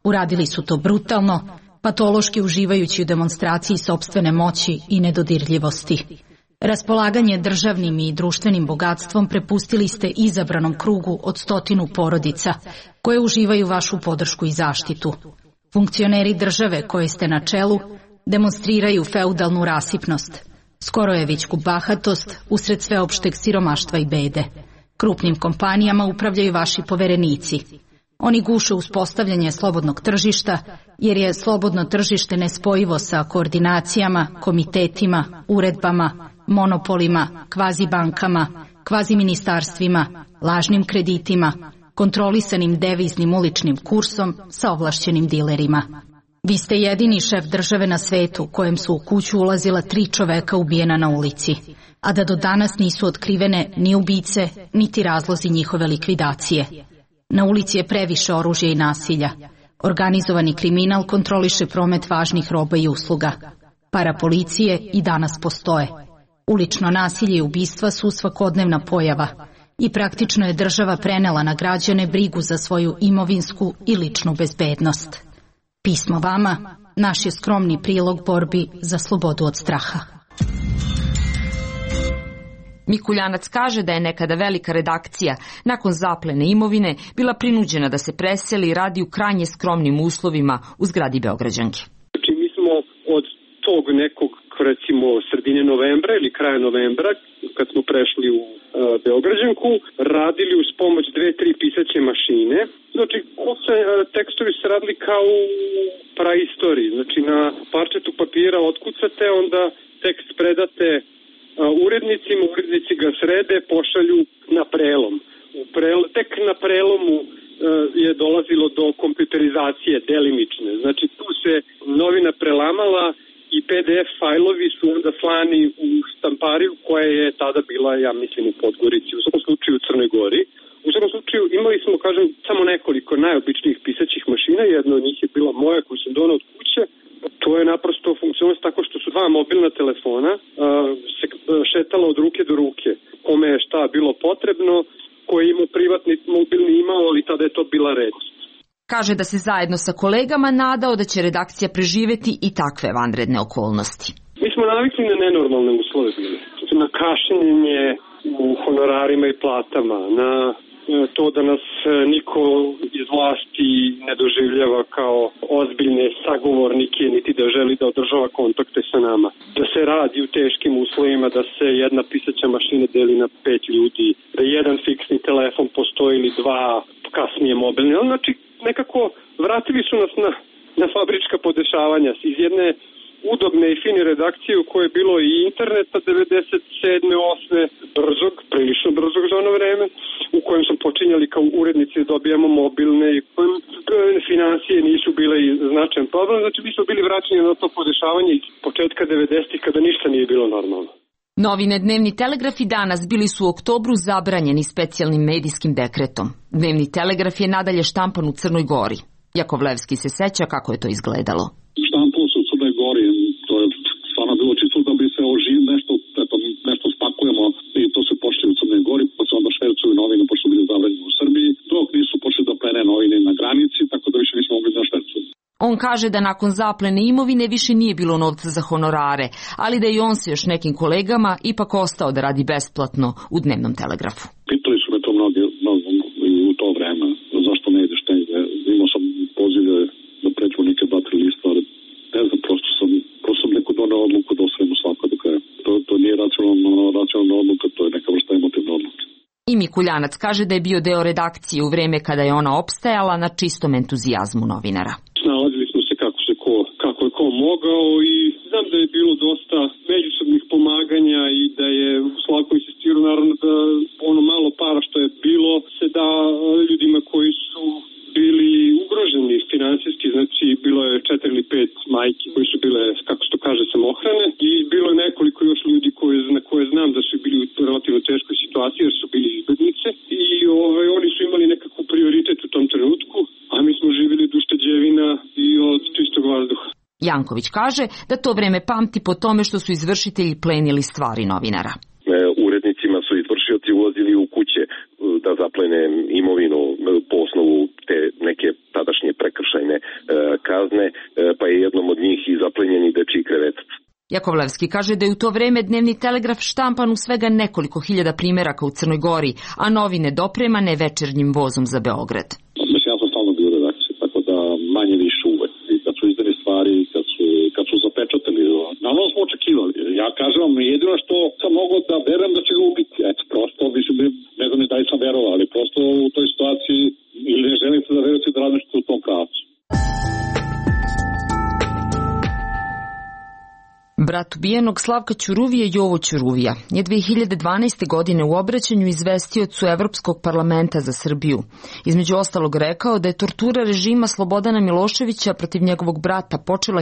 Uradili su to brutalno, patološki uživajući u demonstraciji sopstvene moći i nedodirljivosti. Raspolaganje državnim i društvenim bogatstvom prepustili ste izabranom krugu od 100 porodica, koje uživaju vašu podršku i zaštitu. Funkcioneri države koje ste na čelu demonstriraju feudalnu rasipnost, skorojevićku bahatost usred sveopšteg siromaštva i bede. Krupnim kompanijama upravljaju vaši poverenici. Oni guše uspostavljanje slobodnog tržišta, jer je slobodno tržište nespojivo sa koordinacijama, komitetima, uredbama, monopolima, kvazibankama, kvaziministarstvima, lažnim kreditima, kontrolisanim deviznim uličnim kursom sa ovlašćenim dilerima. Vi ste jedini šef države na svetu kojem su u kuću ulazila 3 čoveka ubijena na ulici, a da do danas nisu otkrivene ni ubice, niti razlozi njihove likvidacije. Na ulici je previše oružja i nasilja. Organizovani kriminal kontroliše promet važnih roba i usluga. Parapolicije i danas postoje. Ulično nasilje i ubistva su svakodnevna pojava i praktično je država prenela na građane brigu za svoju imovinsku i ličnu bezbednost. Pismo vama, naš je skromni prilog borbi za slobodu od straha. Mikuljanac kaže da je nekada velika redakcija nakon zaplene imovine bila prinuđena da se preseli i radi u krajnje skromnim uslovima u zgradi Beograđanke. Znači mi smo od tog nekog recimo sredine novembra ili kraja novembra kad smo prešli u Beograđanku radili uz pomoć 2-3 pisaće mašine. Znači tekstovi se radili kao u praistoriji. Znači na parčetu papira otkucate, onda tekst predate urednicima, urednici ga srede, pošalju na prelom. Tek na prelomu je dolazilo do kompjuterizacije delimične. Znači tu se novina prelamala i PDF fajlovi su onda slani u štampariju koja je tada bila, ja mislim, u Podgorici, u svakom slučaju u Crnoj Gori. U svakom slučaju imali smo, kažem, samo nekoliko najobičnijih pisaćih mašina, jedna od njih je bila moja koju sam donao od kuće. To je naprosto funkcionalno tako što su 2 mobilna telefona se šetala od ruke do ruke. Kome je šta bilo potrebno, koji je imao privatni mobilni imao, ali tada je to bila redkost. Kaže da se zajedno sa kolegama nadao da će redakcija preživeti i takve vanredne okolnosti. Mi smo navikli na nenormalne uslove bili. Na kašenjenje u honorarima i platama, na to da nas niko iz vlasti ne doživljava kao ozbiljne sagovornike, niti da želi da održava kontakte sa nama. Da se radi u teškim uslovima, da se jedna pisaća mašina deli na 5 ljudi, da jedan fiksni telefon postoji ili 2 kasnije mobilni. Znači, nekako vratili su nas na fabrička podešavanja iz jedne udobne i fine redakcije u kojoj je bilo i interneta 97. 8. prilično brzog za ono vreme, u kojem smo počinjali kao urednici da dobijamo mobilne i financije nisu bile značajan problem. Znači mi smo bili vraćeni na to podešavanje iz početka 90. kada ništa nije bilo normalno. Novine Dnevni telegraf i Danas bili su u oktobru zabranjeni specijalnim medijskim dekretom. Dnevni telegraf je nadalje štampan u Crnoj Gori. Jakovlevski se seća kako je to izgledalo. Štampalo se u Crnoj Gori, to je stvarno bilo čisto da bi se nešto spakujemo i to se počeli u Crnoj Gori, pa se onda švercuju novine, pošto su bili zabranjeni u Srbiji, dok nisu počeli da plene novine na granici, tako da više nismo mogli da švercuju. On kaže da nakon zaplene imovine više nije bilo novca za honorare, ali da i on se još nekim kolegama ipak ostao da radi besplatno u Dnevnom telegrafu. Pitali su me to mnogi u to vreme, zašto ne ideš negde. Imao sam pozive da pređu neke 2-3 lista, ali ne znam, prosto sam neko doneo odluku da osvojimo svako do kraja. To nije racionalna odluka, to je neka vrsta emotivna odluka. I Mikuljanac kaže da je bio deo redakcije u vreme kada je ona opstajala na čistom entuzijazmu novinara. Snalazili smo se kako je ko mogao i znam da je bilo dosta međusobnih pomaganja i da je Slavko insistirao naravno da ono malo para što je bilo se da ljudima koji su bili ugroženi finansijski, znači bilo je 4 ili 5 majki koji su bile, kako se to kaže, samohrane i bilo je nekoliko još ljudi na koje znam da su bili u relativno teškoj situaciji jer su bili izbednice i oni su imali nekako prioritet u tom trenutku, a mi smo živjeli od ušteđevina i od čistog vazduha. Janković kaže da to vreme pamti po tome što su izvršitelji plenili stvari novinara. Urednicima su izvršioci ulazili u kuće da zaplene imovinu po osnovu te neke tadašnje prekršajne kazne, pa je jednom od njih i zaplenjeni dečiji krevetac. Jakovlevski kaže da je u to vreme Dnevni telegraf štampan u svega nekoliko hiljada primjeraka u Crnoj Gori, a novine dopremane večernjim vozom za Beograd. Mislim, ja sam stalno bio u redakciji, tako da manje više uvek. I kad su izdali stvari, kad su zapečatali, naravno smo očekivali. Ja kažem vam, jedino što sam mogao da verujem da će ga ubiti. Eto, prosto, mislim, ne znam ni da li sam verovao, ali prosto u toj situaciji ili ne želite da verujete da radite u tom pravcu. Brat ubijenog Slavka Ćuruvije, Jovo Ćuruvija, je 2012. godine u obraćanju izvestiocu Evropskog parlamenta za Srbiju. Između ostalog rekao da je tortura režima Slobodana Miloševića protiv njegovog brata počela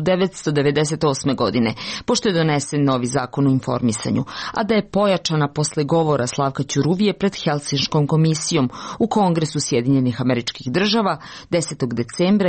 1998. godine, pošto je donesen novi zakon o informisanju, a da je pojačana posle govora Slavka Ćuruvije pred Helsinškom komisijom u Kongresu Sjedinjenih Američkih Država 10. decembra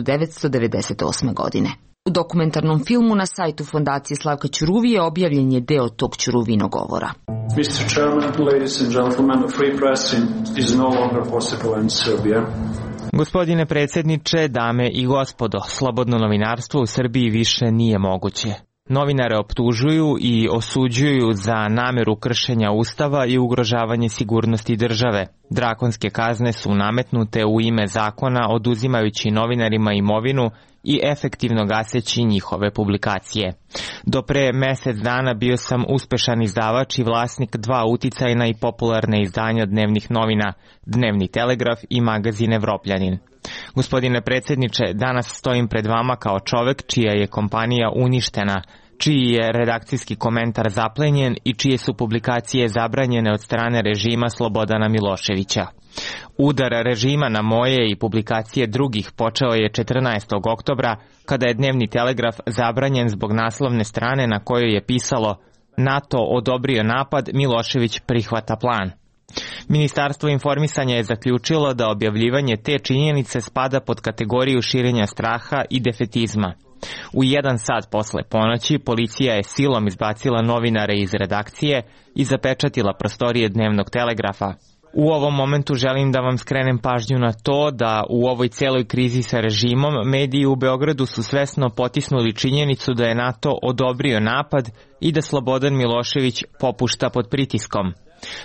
1998. godine. U dokumentarnom filmu na sajtu Fondacije Slavka Ćuruvije objavljen je deo tog Ćuruvinog govora. Mr. Chairman, ladies and gentlemen, the free press is no longer possible in Serbia. Gospodine predsjedniče, dame i gospodo, slobodno novinarstvo u Srbiji više nije moguće. Novinare optužuju i osuđuju za nameru kršenja Ustava i ugrožavanje sigurnosti države. Drakonske kazne su nametnute u ime zakona, oduzimajući novinarima imovinu i efektivno gaseći njihove publikacije. Do pre mesec dana bio sam uspešan izdavač i vlasnik 2 uticajna i popularne izdanja dnevnih novina, Dnevni telegraf i magazin Evropljanin. Gospodine predsjedniče, danas stojim pred vama kao čovek čija je kompanija uništena, čiji je redakcijski komentar zaplenjen i čije su publikacije zabranjene od strane režima Slobodana Miloševića. Udar režima na moje i publikacije drugih počeo je 14. oktobra, kada je Dnevni telegraf zabranjen zbog naslovne strane na kojoj je pisalo NATO odobrio napad, Milošević prihvata plan. Ministarstvo informisanja je zaključilo da objavljivanje te činjenice spada pod kategoriju širenja straha i defetizma. U 1 sat posle ponoći policija je silom izbacila novinare iz redakcije i zapečatila prostorije Dnevnog telegrafa. U ovom momentu želim da vam skrenem pažnju na to da u ovoj celoj krizi sa režimom mediji u Beogradu su svesno potisnuli činjenicu da je NATO odobrio napad i da Slobodan Milošević popušta pod pritiskom.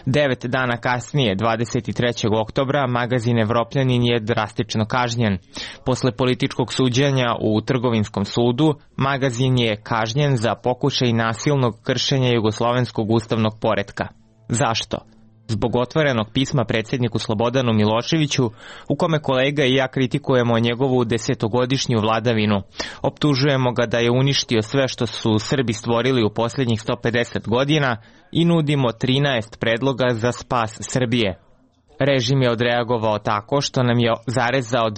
9 dana kasnije, 23. oktobra, magazin Evropljanin je drastično kažnjen. Posle političkog suđenja u Trgovinskom sudu, magazin je kažnjen za pokušaj nasilnog kršenja jugoslovenskog ustavnog poretka. Zašto? Zbog otvorenog pisma predsjedniku Slobodanu Miloševiću, u kome kolega i ja kritikujemo njegovu 10-godišnju vladavinu. Optužujemo ga da je uništio sve što su Srbi stvorili u posljednjih 150 godina i nudimo 13 predloga za spas Srbije. Režim je odreagovao tako što nam je zarezao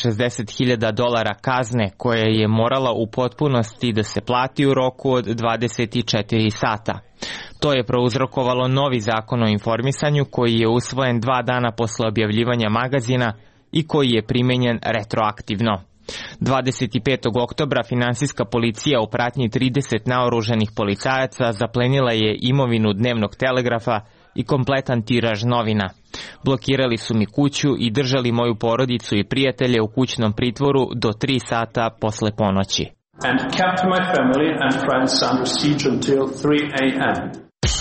$260.000 kazne koja je morala u potpunosti da se plati u roku od 24 sata. To je prouzrokovalo novi zakon o informisanju koji je usvojen 2 dana posle objavljivanja magazina i koji je primenjen retroaktivno. 25. oktobra finansijska policija u pratnji 30 naoružanih policajaca zaplenila je imovinu Dnevnog telegrafa i kompletan tiraž novina. Blokirali su mi kuću i držali moju porodicu i prijatelje u kućnom pritvoru do 3 sata posle ponoći. And kept my family and friends under siege until 3 a.m.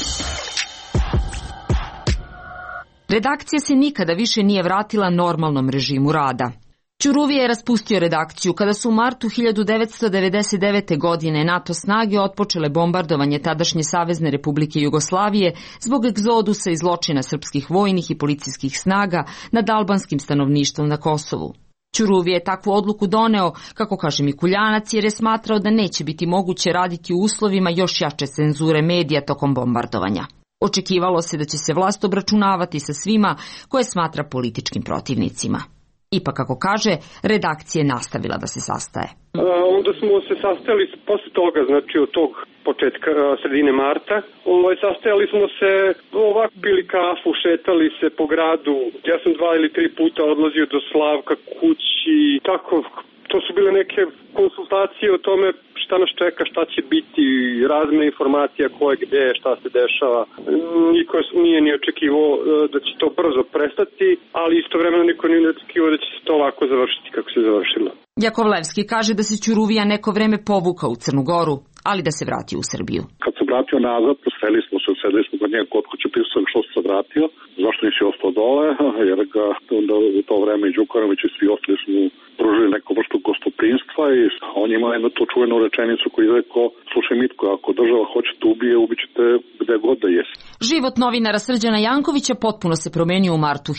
Redakcija se nikada više nije vratila normalnom režimu rada. Ćuruvije je raspustio redakciju kada su u martu 1999. godine NATO snage otpočele bombardovanje tadašnje Savezne Republike Jugoslavije zbog egzodusa i zločina srpskih vojnih i policijskih snaga nad albanskim stanovništvom na Kosovu. Ćuruvije je takvu odluku doneo, kako kaže Mikuljanac, jer je smatrao da neće biti moguće raditi u uslovima još jače cenzure medija tokom bombardovanja. Očekivalo se da će se vlast obračunavati sa svima koje smatra političkim protivnicima. Ipak, kako kaže, redakcija je nastavila da se sastaje. Onda smo se sastajali posle toga, znači od tog početka, sredine marta. Sastajali smo se, ovako pili kafu, šetali se po gradu. Ja sam 2 ili 3 puta odlazio do Slavka kući, tako To su bile neke konsultacije o tome šta nas čeka, šta će biti, razmjena informacija ko je gde, šta se dešava. Niko nije ni očekivao da će to brzo prestati, ali istovremeno niko nije očekivao da će se to ovako završiti kako se završilo. Jakovlevski kaže da se Ćuruvija neko vreme povukao u Crnu Goru, ali da se vratio u Srbiju. Kad se vratio nazad, sedeli smo kod njega kod kuće, pisao što se vratio, zašto nisi ostao dole, jer ga onda u to vreme i Đukanović i svi ostali su mu pružili neku vrstu gostoprinstva i on ima jednu tu čuvenu rečenicu koju je rekao, slušaj Mitko, ako država hoće te ubije, ubićete gde god da jesi. Život novinara Srđana Jankovića potpuno se promenio u martu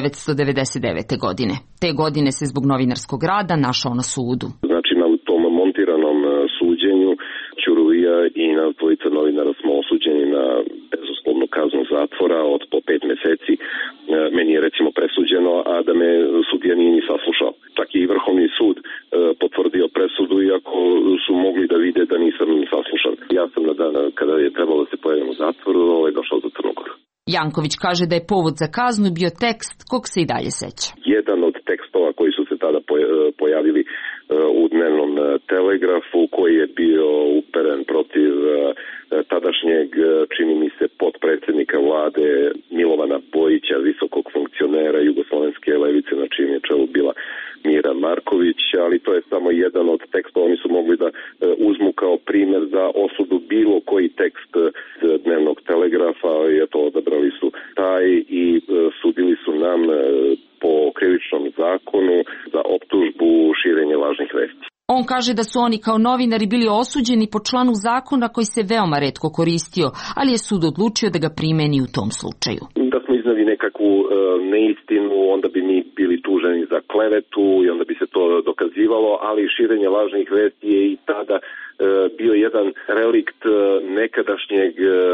1999. godine. Te godine se zbog novinarskog rada našao na sudu. Znači na tom montiranom suđenju Ćuruvija i na dvojica novinara smo osuđeni na bezuslovnu kaznu zatvora od po 5 meseci. Meni je recimo presuđeno, a da me sudija nije ni saslušao. Čak i Vrhovni sud potvrdio presudu, iako su mogli da vide da nisam saslušan. Ja sam na dan kada je trebalo da se pojavim u zatvoru, došao do Crnu Goru. Janković kaže da je povod za kaznu bio tekst kog se i dalje seća. Jedan od tekstova koji su se tada pojavili u dnevnom telegrafu, koji je bio uperen protiv tadašnjeg, čini mi se, potpredsjednika vlade Milovana Bojića, visokog funkcionera jugoslovenske levice, na čijem je čelu bila Mira Marković, ali to je samo jedan od tekstova. Oni su mogli da uzmu kao primjer za osudu bilo koji tekst dnevnog telegrafa, i eto, odabrali su taj i sudili su nam po krivičnom zakonu za optužbu širenja lažnih vesti. On kaže da su oni kao novinari bili osuđeni po članu zakona koji se veoma retko koristio, ali je sud odlučio da ga primeni u tom slučaju. Da smo iznali nekakvu neistinu, onda bi mi bili tuženi za klevetu i onda bi se to dokazivalo, ali širenje lažnih vesti je i tada bio jedan relikt nekadašnjeg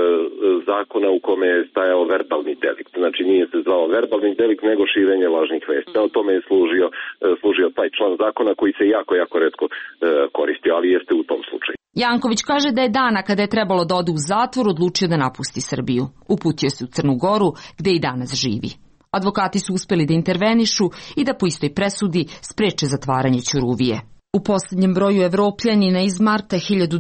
zakona u kome je stajao verbalni delikt. Znači nije se zvao verbalni delikt, nego širenje lažnih vesti. O tome je služio taj član zakona koji se jako retko koristio, ali jeste u tom slučaju. Janković kaže da je dana kada je trebalo da ode u zatvor odlučio da napusti Srbiju. Uputio se u Crnu Goru, gde i danas živi. Advokati su uspeli da intervenišu i da po istoj presudi spreče zatvaranje Ćuruvije. U posljednjem broju Evropljanina iz marta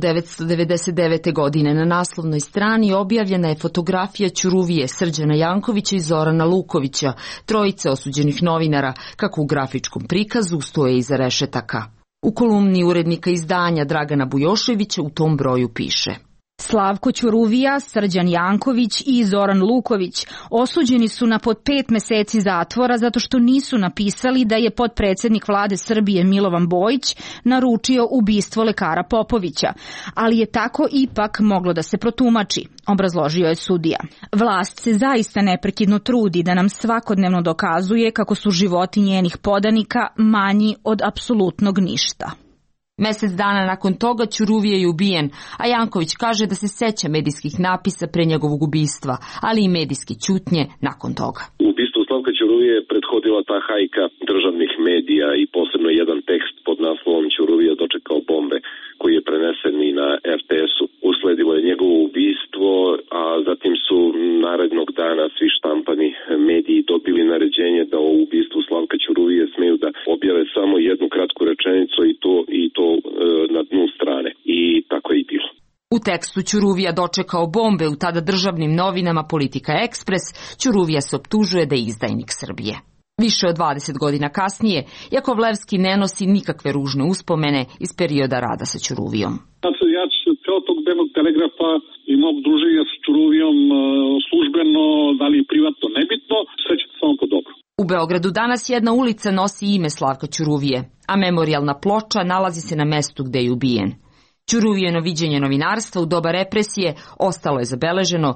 1999. godine na naslovnoj strani objavljena je fotografija Ćuruvije, Srđana Jankovića i Zorana Lukovića, trojice osuđenih novinara, kako u grafičkom prikazu stoje iza rešetaka. U kolumni urednika izdanja Dragana Bujoševića u tom broju piše: Slavko Ćuruvija, Srđan Janković i Zoran Luković osuđeni su na pod 5 meseci zatvora zato što nisu napisali da je potpredsednik vlade Srbije Milovan Bojić naručio ubistvo lekara Popovića, ali je tako ipak moglo da se protumači, obrazložio je sudija. Vlast se zaista neprekidno trudi da nam svakodnevno dokazuje kako su životi njenih podanika manji od apsolutnog ništa. Mesec dana nakon toga Ćuruvija je ubijen, a Janković kaže da se seća medijskih napisa pre njegovog ubistva, ali i medijske ćutnje nakon toga. Ubistvu Slavka Ćuruvije je prethodila ta hajka državnih medija i posebno jedan tekst pod naslovom Ćuruvija dočekao bombe, koji je prenesen i na RTS-u. Usledilo je njegovo ubistvo, a zatim su narednog dana svi štampani mediji dobili naređenje da o ubistvu Slavka Ćuruvije smeju da objave samo jednu kratku rečenicu i to na dnu strane. I tako je i bilo. U tekstu Ćuruvija dočekao bombe u tada državnim novinama Politika Ekspres, Ćuruvija se optužuje da je izdajnik Srbije. Više od 20 godina kasnije, Jakovlevski ne nosi nikakve ružne uspomene iz perioda rada sa Ćuruvijom. Ja ću ceo tog dnevnog telegrafa i mog druženja sa Ćuruvijom službeno, da li privatno, nebitno, sećate samo po dobro. U Beogradu danas jedna ulica nosi ime Slavka Ćuruvije, a memorijalna ploča nalazi se na mestu gde je ubijen. Ćuruvijeno viđenje novinarstva u doba represije ostalo je zabeleženo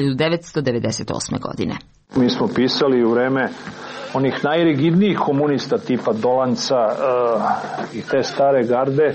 1998. godine. Mi smo pisali u vreme onih najrigidnijih komunista tipa Dolanca i te stare garde,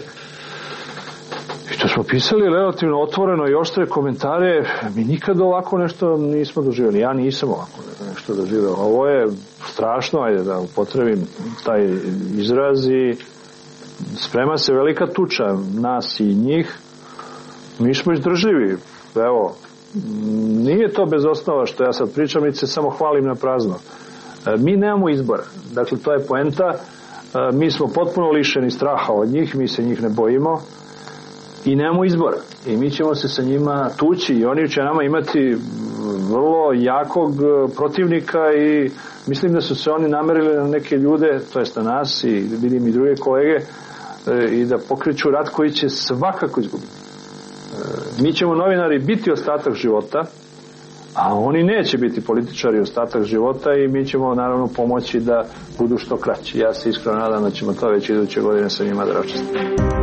i to smo pisali relativno otvoreno i oštre komentare. Mi nikad ovako nešto nismo doživjeli. Ja nisam ovako nešto doživjela. Ovo je strašno, ajde da upotrebim taj izraz, i sprema se velika tuča nas i njih. Mi smo izdržljivi. Evo, nije to bez osnova što ja sad pričam, niti se samo hvalim na prazno. Mi nemamo izbora. Dakle, to je poenta. mi smo potpuno lišeni straha od njih, mi se njih ne bojimo i nemamo izbora. I mi ćemo se sa njima tući i oni će nama imati vrlo jakog protivnika i mislim da su se oni namerili na neke ljude, to jest na nas i vidim i druge kolege, i da pokreću rat koji će svakako izgubiti. Mi ćemo novinari biti ostatak života, a oni neće biti političari ostatak života i mi ćemo naravno pomoći da budu što kraći. Ja se iskreno nadam da ćemo to već iduće godine sa njima da raščistimo.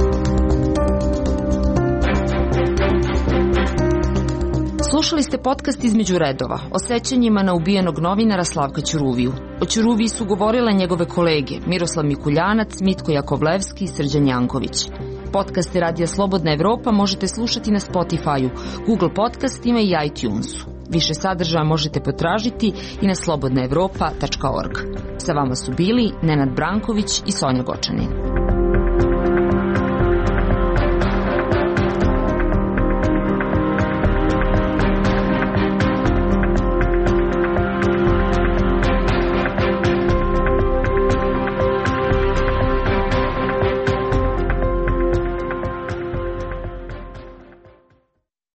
Slušali ste podcast Između redova o sećanjima na ubijenog novinara Slavka Ćuruviju. O Ćuruviji su govorile njegove kolege Miroslav Mikuljanac, Mitko Jakovlevski i Srđan Janković. Podcaste Radija Slobodna Evropa možete slušati na Spotify-u, Google podcastima i iTunesu. Više sadržaja možete potražiti i na slobodnaevropa.org. Sa vama su bili Nenad Branković i Sonja Gočanin.